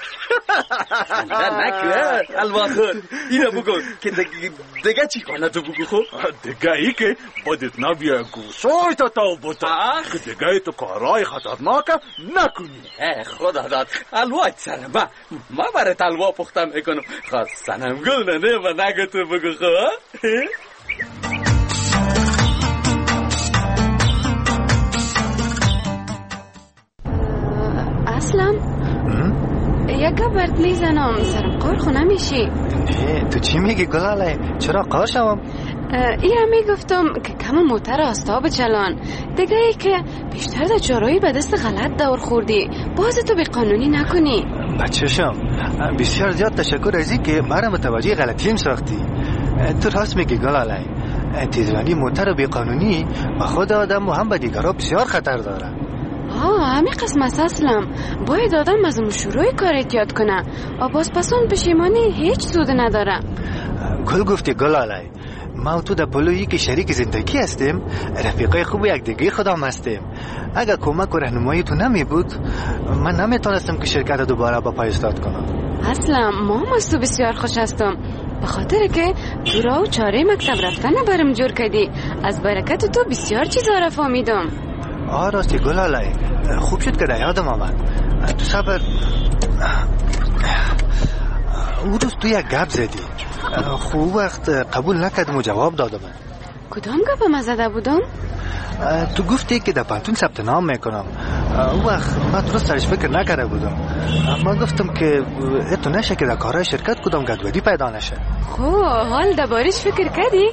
نکوه الوا خود اینو بگو که دیگه چی کنه تو بگو خوب؟ دیگه ای که بدت نبیه گوشای تا بوده که دیگه تو کارهای خطرناک نکنی. خدا داد الوا سر ما برای تلوه پختم میکنم. خواست سنمگل نه و نگه تو بگو خوب. اصلا یک برد میزنم سرم قار خو نمیشی. تو چی میگی گلاله؟ چرا قار شوم؟ ایرا میگفتم که کم موتر آستاب چلان دیگه ای که بیشتر در جارایی به دست غلط دور خوردی باز تو به قانونی نکنی. بچه‌شم بسیار زیاد تشکر از این که مرا متوجه غلطیم ساختی. تو راست میگی گلالای، تیزرانی موتر به قانونی به خود آدم و هم به دیگرها بسیار خطر داره. همین قسم اساسلم باید آدم از شروع کار احتیاط کنه و باز پسون پشیمانی هیچ سود نداره. گل گفتی گلالای، ما و تو در پلویی که شریک زندگی هستیم، رفیقای خوب یک دیگه خودم هستیم. اگر کمک و راهنمایی تو نمی بود من نمیتونستم که شرکت دوباره با پای استاد کنم. اصلا ما هم از تو بسیار خوش هستم به خاطر که تو را و چاره مکتب رفتن برم جور کردی. از برکت تو بسیار چیزا را فهمیدم. راستی گلالای، خوب شد که در یادم آمد. تو صبر او روز تو یک گپ زدی، خوب وقت قبول نکردم و جواب دادم. کدام گپم زده بودم؟ تو گفتی که در پانتون ثبت نام میکنم. او وقت من درست سرش فکر نکرده بودم. من گفتم که تو نشه که در کارهای شرکت کدام گدودی پیدا نشه. حال دربارش فکر کردی؟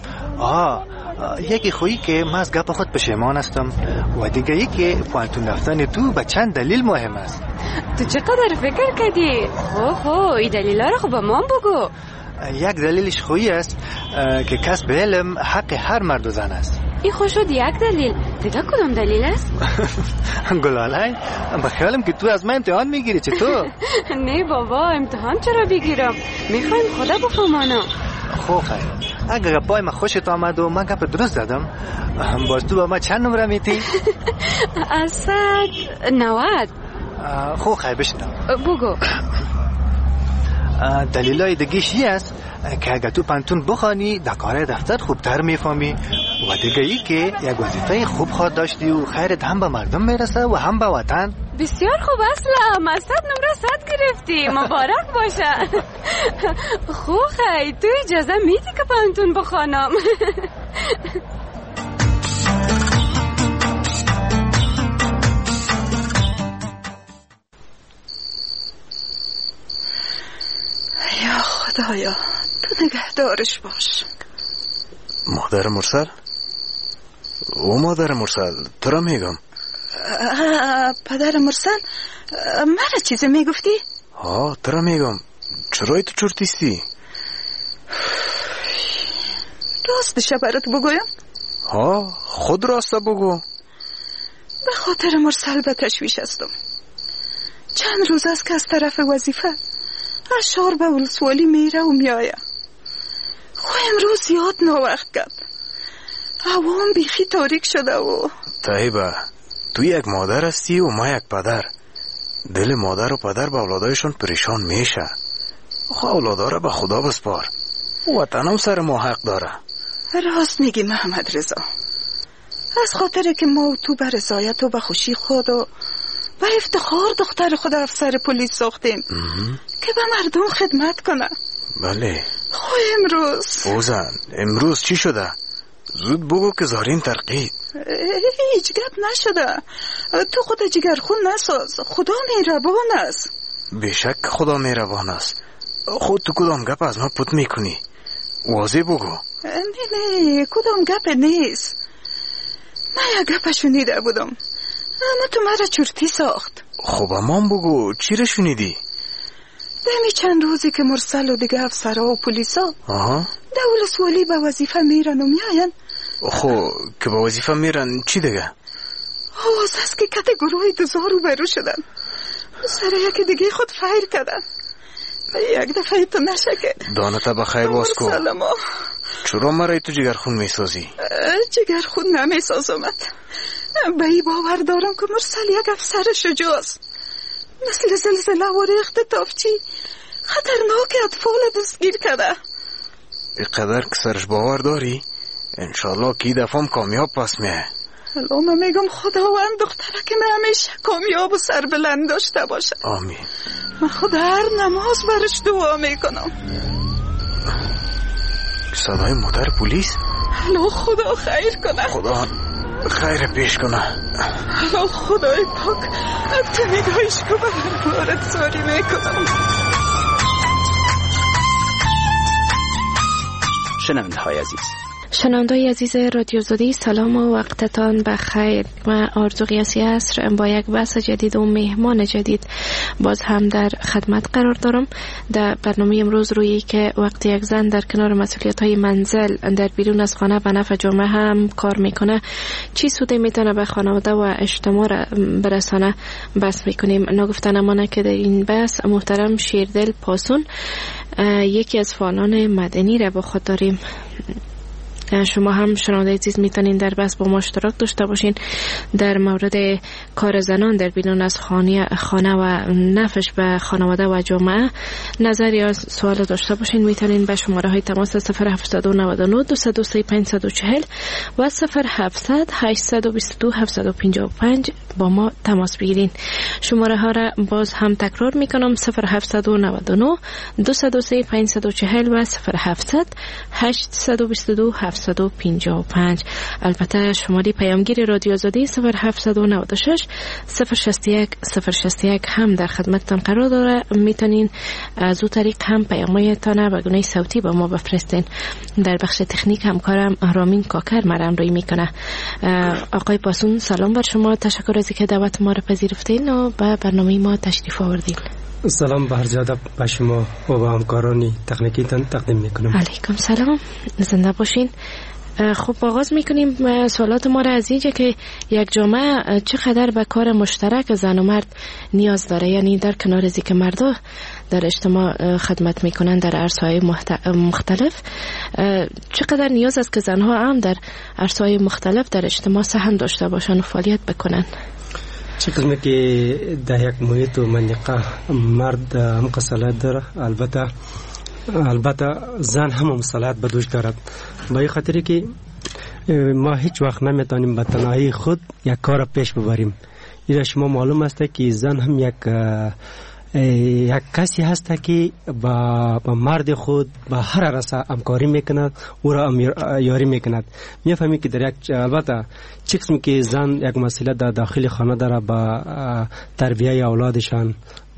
یکی خویی که من از گپ خود پشیمان هستم و دیگه یکی پانتون رفتن تو به چند دلیل مهم است. تو چقدر فکر کردی؟ این دلیل را خب ما بگو. یک دلیلش خویی است که کسب علم حق هر مرد و زن است. این خوش شد یک دلیل. دیگه کدام دلیل است؟ گلالای، بخیالم که تو از من امتحان میگیری. چطور؟ نه بابا، امتحان چرا بگیرم؟ میخوایم خدا بفهمانم. خب خیر، اگر پای من خوشت آمد و من گپ درست زدم باز تو با ما چند نمره میتی؟ 90. خب خیر بشنم بگو. دلیلای دیگه‌ای است که اگر تو پانتون بخوانی در کار دفتر خوبتر میفهمی و دیگه ای که یک وظیفه خوب خواهد داشتی و خیرت هم به مردم میرسه و هم به وطن. بسیار خوب اسلام، از 100 نمره 100 گرفتی، مبارک باشه. خوب خیلی تو اجازه میدی که پانتون بخوانم؟ یا خدایا تو نگهدارش باش. مادر مرسل؟ او مادر مرسل تو را میگم. پدر مرسل مرا چیزی میگفتی؟ تو را میگم. چرای تو چرتیستی؟ راستشه برات بگویم؟ خود راسته بگو. به خاطر مرسل به تشویش هستم. چند روز است که از طرف وظیفه اشار به ولسوالی میره و میایه. خو امروز یاد نوقت گپ. هوام بیخی تاریک شده و طیبه، تو یک مادر هستی و ما یک پدر. دل مادر و پدر به اولادایشون پریشان میشه. خو اولادا را به خدا بسپار. وطن هم سر ما حق داره. راست میگی محمد رضا. از خاطر که ما و تو به رضایت و به خوشی خود و به افتخار دختر خود افسر پلیس ساختیم که به مردم خدمت کنه. بله. خو امروز فوزن، امروز چی شده؟ زود بگو که زارین ترقید. هیچ گپ نشده. تو خود جگرخون نساز. خدا مهربان است. بیشک خدا مهربان است. خود تو کدام گپ از ما پوت میکنی؟ واضح بگو. نه کدام گپ نیست. من یک گپ شنیده بودم اما تو مرا چرتی ساخت. خب امان بگو چی را شنیدی؟ دمی چند روزی که مرسل و دیگه افسرها و پلیسا در ولسوالی به وظیفه میرن و میاین. خب که به وظیفه میرن چی دیگه؟ آواز است که کت گروه دوزار رو برو شدن. سر یک دیگه خود فایر کردن. یک دفعه تو نشه که دانتا بخیر باز کو. سلام. چرا مرای تو جگرخون میسازی؟ جگرخون نمیسازمت. به ای باور دارم که مرسل یک افسر شجاعست. مثل زلزله و ریخت تافچی خطرناک اطفال دستگیر کرده. اینقدر که سرش باور داری؟ انشالله که این دفعه هم کامیاب پس میه. الان میگم خداوند دختره که همیشه کامیاب و سربلند داشته باشه. آمین. من خدا هر نماز برش دعا میکنم. صدای مادر پلیس؟ الان خدا خیر کنه. خدا خیر پیش کنه. الان خدای پاک تو نگاهش که به دربارت ساری میکنم. شنونده های عزیز، شنوندای عزیز رادیو آزادی، سلام و وقتتان بخیر. و آرزو قیاسی عصر با یک بحث جدید و مهمان جدید باز هم در خدمت قرار دارم. در برنامه امروز روی که وقتی یک زن در کنار مسئولیت‌های منزل در بیرون از خانه به نفع جامعه هم کار میکنه چی سودی میتونه به خانواده و اجتماع برسانه بحث میکنیم. نگفته نمانه که در این بحث محترم شیردل پاسون یکی از فعالان مدنی را با خود داریم. شما هم شنونده عزیز میتونین در بحث با ما اشتراک داشته باشین در مورد کار زنان در بیرون از خانه و نفعش به خانواده و جامعه نظر یا سوال داشته باشین. میتونین به شماره های تماس 0799 223 540 و 0700 822 755 با ما تماس بگیرین. شماره ها را باز هم تکرار میکنم 0799 223 540 و 0700 822 755. البته شماره پیامگیر رادیو آزادی 0796 061 061 هم در خدمتتان قرار داره. میتونین از او طریق هم پیامایتان به گونه صوتی با ما بفرستین. در بخش تکنیک همکارم رامین کاکر مرامرویی میکنه. آقای پاسون سلام بر شما، تشکر از اینکه دعوت ما را پذیرفتین و به برنامه ما تشریف آوردین. سلام بهرزاده به شما و به همکارانی تکنیکیتان تقدیم میکنم. علیکم سلام، زنده باشین. خب آغاز میکنیم سوالات ما را از اینجا که یک جامعه چقدر به کار مشترک زن و مرد نیاز داره، یعنی در کنار از اینکه مردا در اجتماع خدمت میکنن در عرصه‌های مختلف چقدر نیاز است که زنها هم در عرصه‌های مختلف در اجتماع سهم داشته باشن و فعالیت بکنن. چه قسمه که در یک محیط و منطقه مرد هم صلاحیت داره، البته زن هم صلاحیت به دوش دارد. به این خاطری که ما هیچ وقت نمیتونیم به تنهایی خود یک کار پیش ببریم. این شما معلوم است که زن هم یک کسی هست که با مرد خود با هر عرصه همکاری میکند، او را یاری میکند. میفهمی که در یک البته چه قسمی که زن یک مسئله در داخل خانه داره با تربیه اولادشان،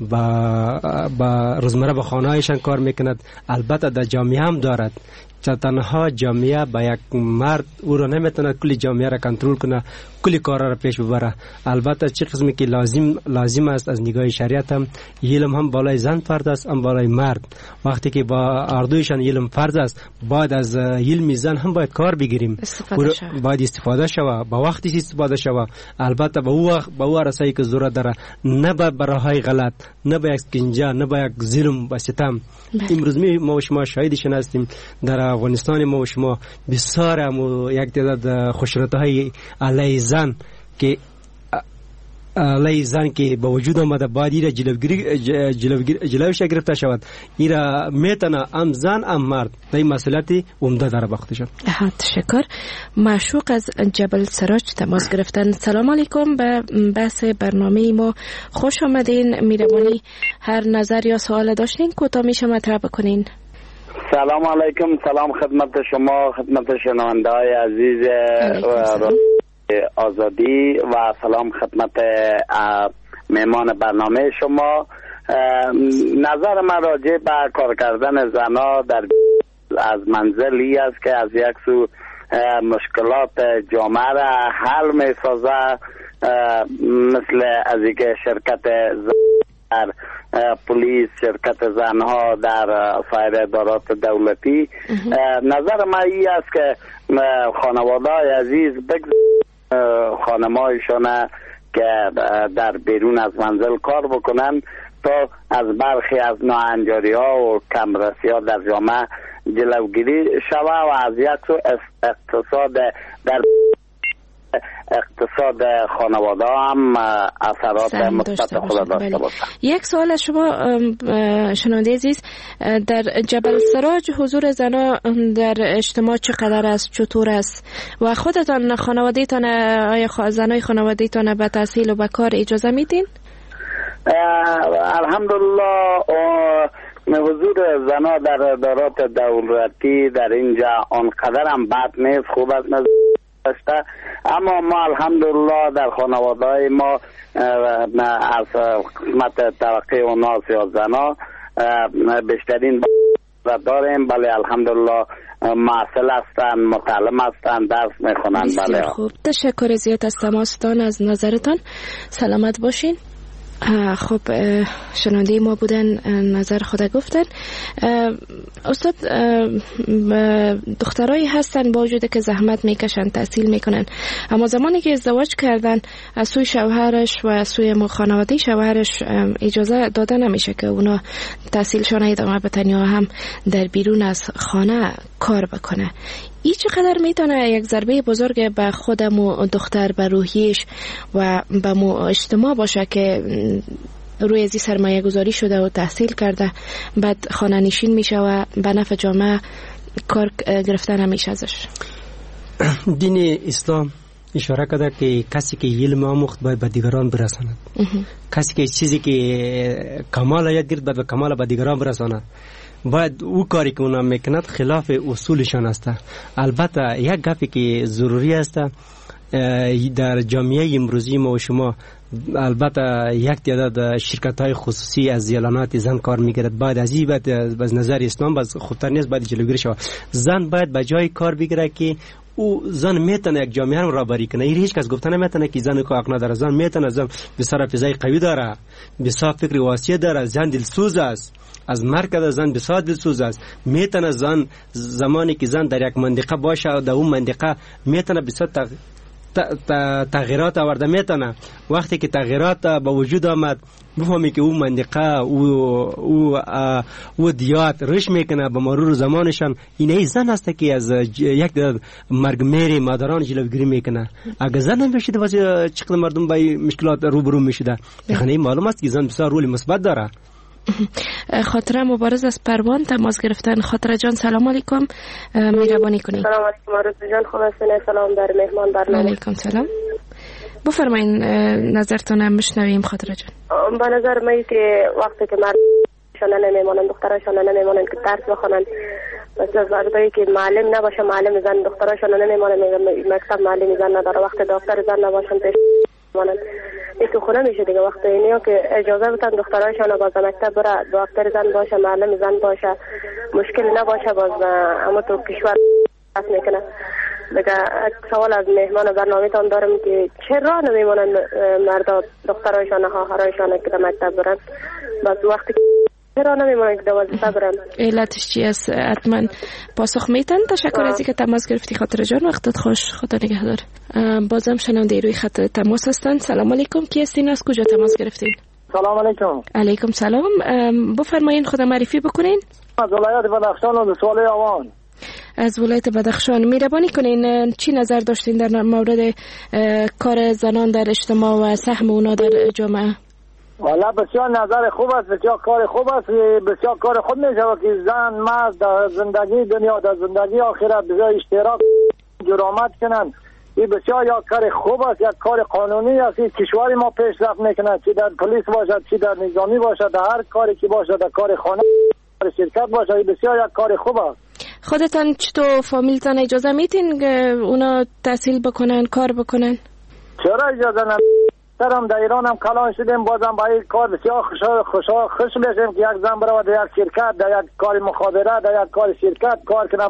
با روزمره با خانهایشان کار میکند. البته در جامعه هم دارد. تنها جامعه با یک مرد او را نمیتونه کلی جامعه را کنترل کنه، کلی کارا را پیش ببره. البته چه قسمی که لازم است از نگاه شریعت هم علم هم بالای زن فرض است هم بالای مرد. وقتی که با اردویشان علم فرض است، بعد از علم زن هم باید کار بگیریم، باید استفاده شوه، با وقتی استفاده شوه. البته با او رسایی که ضرورت داره، نه با راههای غلط، نه با یک کنجا، نه با یک ظلم و ستم. امروز ما و شما شاهدشان هستیم در افغانستان. ما و شما بسیار یک تعداد خشونت‌های علیه زن که با وجود آمده باید ایره جلوش گرفته شود. ایره میتونه هم زن هم مرد در این مسئولیت عمده داره به خودشان. تشکر. معشوق از جبل سراج تماس گرفتن. سلام علیکم، به بحث برنامه ما خوش آمدین. میربانی هر نظر یا سوال داشتین کوتاه میشه مطرح بکنین. سلام علیکم، سلام خدمت شما، خدمت شنونده‌های عزیز آزادی و سلام خدمت مهمان برنامه شما. نظر من راجع به کار کردن زنها از منزلی است که از یک سو مشکلات جامعه را حل می سازه، مثل از اینکه شرکت در پلیس، شرکت زنها در سایر ادارات دولتی. نظر من این است که خانواده عزیز خانمایشان که در بیرون از منزل کار بکنن تا از برخی از ناهنجاری ها و کمرسی ها در جامعه جلوگیری شوه و از یک سو اقتصاد خانواده هم اثرات مثبت خود داشته باشه. یک سوال از شما شنونده عزیز، در جبل سراج حضور زنها در اجتماع چقدر است، چطور است و خودتان خانواده‌تان آیا زنای خانواده‌تان به تحصیل و به کار اجازه میدین؟ الحمدلله حضور زنها در ادارات دولتی در اینجا آنقدر هم بد نیست، خوب است داشته. اما ما الحمدلله در خانواده های ما از قسمت طبقه و ناس یا زنا بیشترین داریم، بله الحمدلله محصل هستن، متعلم هستن، درس میخونن. بله خوب، تشکر زیاد از تماستان، از نظرتان. سلامت باشین. خب شنونده ما بودن، نظر خود گفتن. استاد، دخترایی هستن با وجود که زحمت میکشن، تحصیل میکنن، اما زمانی که ازدواج کردن از سوی شوهرش و از سوی خانواده شوهرش اجازه داده نمیشه که اونا تحصیلشان ادامه بدن یا هم در بیرون از خانه کار بکنه. این چقدر میتونه یک ضربه بزرگ به خودمو دختر، به روحیش و به اجتماع باشه که روی ازی سرمایه گذاری شده و تحصیل کرده، بعد خانه نشین میشه و به نفع جامعه کار گرفته نمیشه ازش. دین اسلام اشاره کرده که کسی که علم آموخت باید به دیگران برساند. کسی که چیزی که کمال یاد گرفت باید به کمال به دیگران برساند. باید او کاری که اونا میکند خلاف اصولشان است. البته یک گپی که ضروری است در جامعه امروزی ما و شما، البته یک تعداد شرکت‌های خصوصی از اعلانات زن کار میگیرد. باید از این بعد از نظر اسلام باز خودتر نیست، باید جلوگیری شود. زن باید به جای کار بگیره که او زن میتونه یک جامعه رو رهبری کنه. این هیچ کس گفته نمیتونه که زن کو حق نداره. زن میتونه، زن بسیار فضای قوی داره، بسیار فکر واسع داره، زن دلسوز است، از مرکز زن بسیار دلسوز است. میتونه زن زمانی که زن در یک منطقه باشه در اون منطقه میتونه بسیار تغییرات آورده. میتونه وقتی که تغییرات به وجود آمد بفهمی که اون منطقه او دیات رشد میکنه به مرور زمانشان. این زن است که از یک مرگ میری مادران جلوگیری میکنه. اگر زن نمیشد واسه چقدر مردم با مشکلات روبرو میشده. یعنی معلوم است که زن بسیار رول مثبت داره. خاطره مبارز از پروان تماس گرفتن. خاطره جان سلام علیکم، مهربانی کنید. سلام علیکم آرزو جان، خوب هستین؟ سلام در مهمان برنامه. علیکم سلام، بفرمایین نظرتون هم بشنویم. خاطره جان، به نظر من که وقتی که مردشان نمیمونن، دخترشان نمیمونن که درس بخونن، مثل وقتی که معلم نباشه معلم زن، دخترشان نمیمونن مکتب معلم زن نداره، وقتی دکتر زن نباشن پیش مانن این تو خونه میشه دیگه. وقتی اینیا که اجازه بدن دخترایشان باز مکتب بره، دکتر زن باشه، معلم زن باشه، مشکل نباشه، باز اما تو کشور بس میکنه. دیگه سوال از مهمان برنامه تان دارم که چرا نمیمونن مردا دخترایشان خواهرایشان که در مکتب برن، باز وقتی چرا نمیمونن که در وظیفه برن؟ علتش چی است؟ حتما پاسخ میتن. تشکر از اینکه تماس گرفتی خاطر جان، وقتت خوش، خدا نگهدار. بازم شنونده روی خط تماس هستند. سلام علیکم، کی هستین؟ از کجا تماس گرفتین؟ سلام علیکم. علیکم سلام، بفرمایین خود معرفی بکنین. از ولایت بدخشان و سوالی آوان. از ولایت بدخشان، مهربانی کنین چی نظر داشتین در مورد کار زنان در اجتماع و سهم اونا در جامعه؟ والا بسیار نظر خوب است، بسیار کار خوب است، بسیار کار خوب میشه که زن مرد در زندگی دنیا در زندگی آخرت بسیار اشتراک جرامت کنن. این بسیار یک کار خوب است، یک کار قانونی است. کشور ما پیشرفت میکنه، چی در پلیس باشد، چی در نظامی باشد، در هر کاری که باشد، در کار خانه، در شرکت باشد، این بسیار یک کار خوب است. خودتان چطور فامیلتان اجازه میتین که اونا تحصیل بکنن، کار بکنن؟ چرا اجازه نمیدن؟ سرم در ایران هم کلان شدیم، بازم با این کار بسیار خوش بشیم که یک زن برود در یک شرکت، در یک کار مخابره، در یک کار شرکت کار کنم.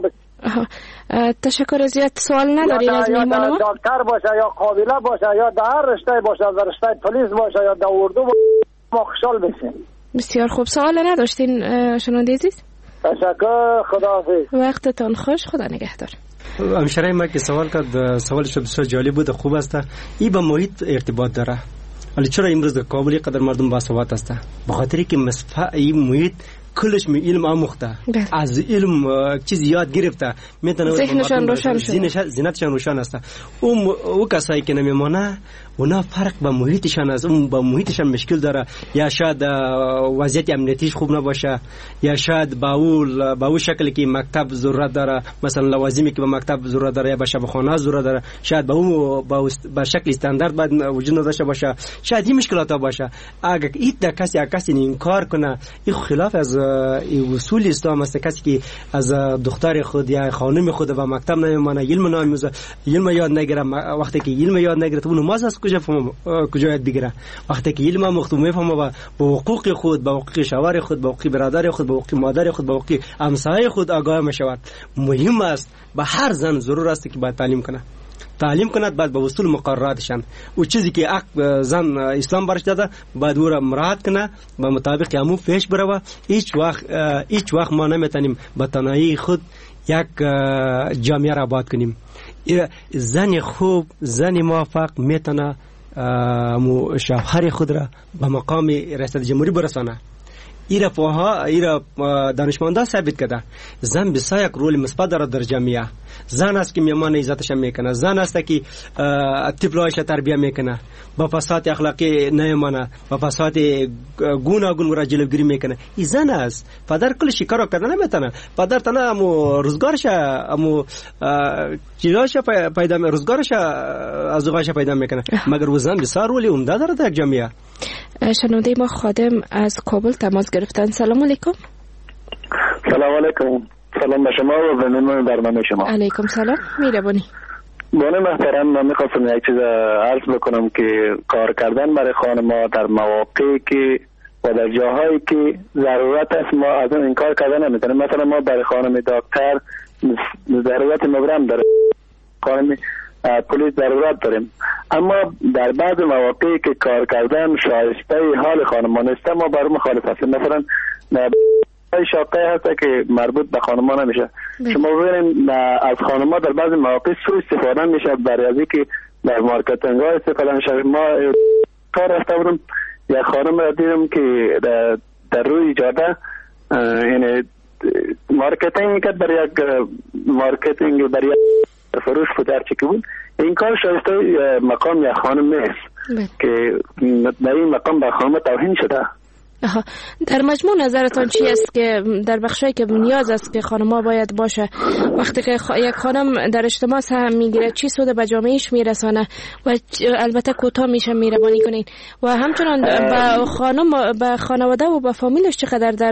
تشکر زیاد. سوال ندارین از مهمان ما؟ دکتر باشه یا قابله باشه یا در هر رشته باشه، در رشته پلیس باشه یا در اردو باشه، ما خوشحال بشیم. بسیار خوب. سوال نداشتین شنونده عزیز؟ تشکر، خداحافظ. وقتتان خوش، خدا نگهدار. همشرای ما که سوال کرد، سوالش بسیار جالب بود، خوب است. این با محیط ارتباط داره. ولی چرا امروز در کابل قدر مردم باثبات است؟ به خاطری که این محیط کلش می علم آموخته، از علم چیز یاد گرفته، میتونه ذهنشان روشن شده، ذهنشان روشن است. او کسایی که نمیمونه اونا فرق با محیطشان است، اون با محیطشان مشکل داره، یا شاید وضعیت امنیتیش خوب نباشه، یا شاید با اون شکلی که مکتب ضرورت داره، مثلا لوازمی که به مکتب ضرورت داره یا به شبخانه ضرورت داره، شاید با شکل استاندارد باید وجود نداشته باشه، شاید این مشکلات باشه. اگر این کسی انکار کنه، این خلاف از اصول اسلام است. کسی که از دختر خود یا خانم خود به مکتب نمیمانه، علم نمی‌آموزه، علم یاد نگیره، وقتی که علم یاد نگیره تو نماز از کجا یاد بگیره؟ وقتی که علم مختوم میفهمه با حقوق خود، با حقوق شوهر خود، با حقوق برادر خود، با حقوق مادر خود، با حقوق همسایه خود آگاه میشود. مهم است به هر زن ضرور است که باید تعلیم کند، بعد به اصول مقرراتشان او چیزی که زن اسلام برش داده باید او را مراعات کنه، به مطابق همون پیش بره. هیچ وقت ما نمیتونیم به تنهایی خود یک جامعه را آباد کنیم. زن خوب، زن موفق میتونه شوهر خود را به مقام ریاست جمهوری برسانه. ایرا دانشمندا ثابت کرده زن بسیار یک رول مثبت دارد در جامعه. زن است که میمان عزتش میکنه، زن است که طفلایش تربیت میکنه، با فساد اخلاقی نمیمانه، با فساد گوناگون را جلوگیری میکنه. این زن است. پدر کل شکار کردن نمیتونه. پدر تنها امو روزگارش امو چیزاش پیدا روزگارش از اوغاش پیدا میکنه، مگر او زن بسیار رول عمده دارد در جامعه. شنونده ما خادم از کابل تماس گرفتن. سلام علیکم. سلام علیکم. سلام به شما و به مهمان برنامه شما. علیکم سلام. میربانی. بانه محترم، من میخواستم یک چیز عرض بکنم که کار کردن برای خانم‌ها در مواقعی که و در جاهایی که ضرورت است ما از این کار کردن نمیتونیم. مثلا ما برای خانم دکتر ضرورت مبرم داره، خانم پلیس ضرورت داریم، اما در بعض مواقعی که کار کردن شایسته حال خانمان است ما بر مخالف هستیم. مثلا شاقه هست که مربوط به خانمان نمیشه. شما ببینید از خانمان در بعض مواقع سوء استفاده میشه برای از اینکه در مارکتینگ ها استفاده میشه. ما کار رفته بودم یک خانم را دیدم که در روی جاده یعنی مارکتینگ کرد برای یک مارکتینگ برای فروش پدر چی که بود. این کار شایسته مقام یک خانم نیست که در این مقام به خانم توهین شده. در مجموع نظرتان چی است که در بخشایی که نیاز است که خانم‌ها باید باشه وقتی که یک خانم در اجتماع سهم میگیره چی سود به جامعهش میرسانه و البته کوتاه میشه میربانی کنین و همچنان به خانم به خانواده و به فامیلش چقدر در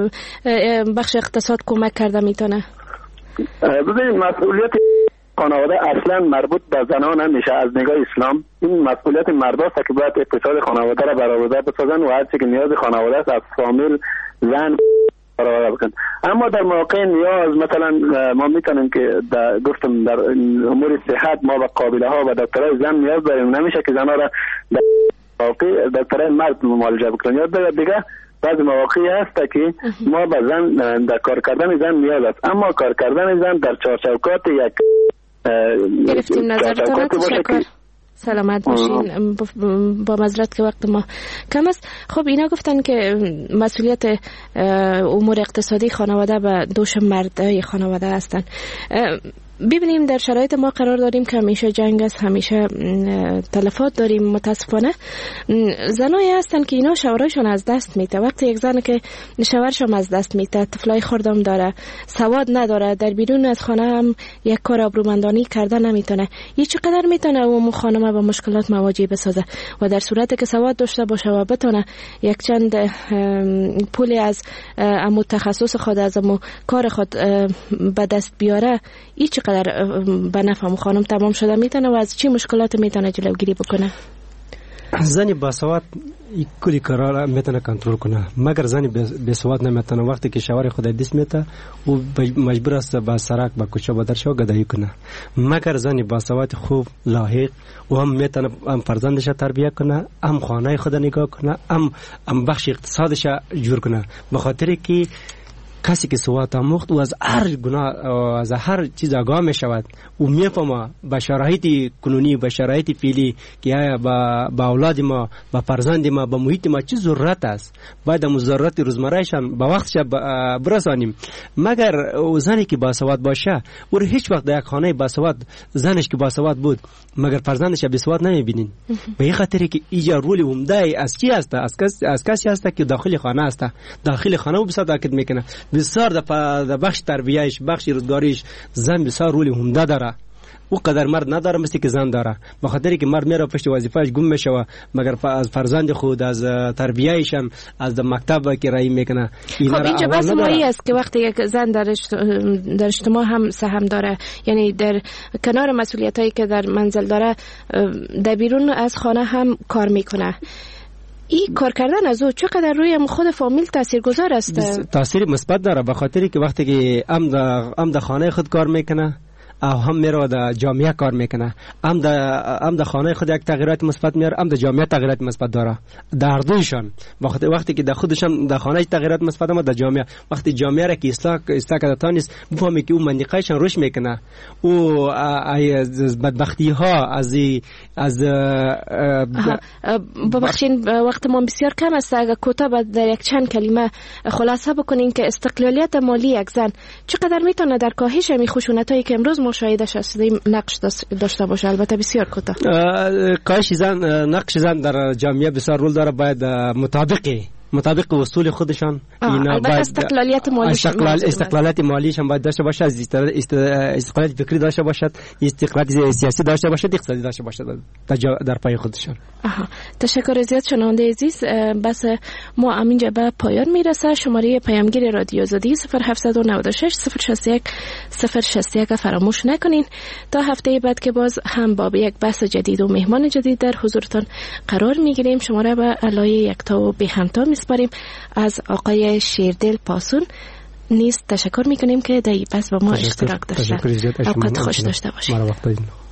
بخش اقتصاد کمک کرده میتونه؟ ببینید مسئولیت خانواده اصلا مربوط به زنان نمیشه از نگاه اسلام. این مسئولیت مرداست که باید اقتصاد خانواده را برآورده بسازن و هر چی که نیاز خانواده است از فامیل زن برآورده بکنن. اما در موقع نیاز مثلا ما میتونیم که گفتم در امور صحت ما به قابله ها و دکترای زن نیاز داریم، نمیشه که زنها را در واقع دکترای مرد معالجه بکنن. یا دیگه بعض مواقعی هست که ما به زن در کار کردن زن نیاز است، اما کار کردن زن در چارچوکات یک گرفتیم نظرتان. تشکر. سلامت باشین. با معذرت که وقت ما کم است. خب اینا گفتن که مسئولیت امور اقتصادی خانواده به دوش مردای خانواده هستن. ببینیم در شرایط ما قرار داریم که همیشه جنگ است، همیشه تلفات داریم. متاسفانه زنایی هستن که اینا شوهرشون از دست میده. وقتی یک زن که شوهرشم از دست میده، طفلای خوردم داره، سواد نداره، در بیرون از خانه هم یک کار ابرومندانی کرده نمیتونه، یه چقدر میتونه اون خانم با مشکلات مواجه بسازه و در صورتی که سواد داشته باشه و بتونه یک چند پولی از امو تخصص خود از امو کار خود به دست بیاره، این چقدر به نفع خانم تمام شده میتونه و از چی مشکلات میتونه جلوگیری بکنه؟ زنی باسواد کلی کارا را میتونه کنترل کنه، مگر زنی بسواد نمیتونه. وقتی که شوهر خود دست میته او مجبور است با سرک با کوچه با درشو گدایی کنه. مگر زنی باسواد خوب لاحق و هم میتونه هم فرزندش تربیت کنه، هم خانه خود نگاه کنه، هم بخش اقتصادش جور کنه. به خاطر که کسی که سواد آموخت و از هر گناه از هر چیز آگاه می شود و میفهمه به شرایط کنونی و شرایط فعلی که آیا با اولاد ما، با فرزند ما، با محیط ما چه ضرورت است، باید هم ضرورت روزمرهشان با وقتش برسانیم. مگر زنی که باسواد باشه او هیچ وقت در یک خانه باسواد زنش که باسواد بود مگر فرزندش باسواد نمیبینین. به این خاطر که ایجا رول عمده از کی است؟ از کسی است که داخل خانه است. داخل خانه او بسیار تاکید میکنه، بسیار در بخش تربیهش، بخش روزگاریش زن بسیار رول عمده داره. او قدر مرد نداره مثل که زن داره، به خاطری که مرد میره پشت وظیفه‌اش گم میشه مگر از فرزند خود، از تربیتش هم، از مکتب که رای میکنه. خب اینجا بس مایی است که وقتی یک زن در اجتماع هم سهم داره، یعنی در کنار مسئولیتایی که در منزل داره در بیرون از خانه هم کار میکنه. این کار کردن از او چقدر روی خود فامیل تاثیرگذار است؟ تاثیر مثبت داره، به خاطری که وقتی که ام در خانه خود کار میکنه او هم میره در جامعه کار میکنه، هم در خانه خود یک تغییرات مثبت میاره، هم در جامعه تغییرات مثبت داره، در دویشان. وقتی که در خودشم در خانه تغییرات مثبت هم در جامعه، وقتی جامعه را که اصلاح کردن نیست بفهمی که اون منطقه‌اش رشد میکنه، او از بدبختی ها از ببخشید وقت ما بسیار کم است، اگر کوتاه در یک چند کلمه خلاصه بکنین که استقلالیت مالی یک زن چقدر میتونه در کاهش این خشونتایی که امروز مشاهدهش هستیم نقش داشته باشه؟ البته بسیار کوتاه. کاهش زن، نقش زن در جامعه بسیار رول داره، باید مطابق اصول خودشان البته استقلالیت مالیش هم باید داشته باشه، استقلالیت فکری داشته باشد، استقلالیت سیاسی داشته باشد، اقتصادی داشته باشد در پای خودشان. تشکر زیاد شنونده عزیز. بس ما همینجا به پایان میرسه. شماره پیامگیر رادیو آزادی 0796 061 061 فراموش نکنین. تا هفته بعد که باز هم با یک بحث جدید و مهمان جدید در حضورتان قرار میگیریم. شما را به علای یکتا و بی همتا میسپاریم. از آقای شیردل پاسون نیز تشکر میکنیم که در این بحث با ما اشتراک داشتن. اوقات خوش داشته باشید.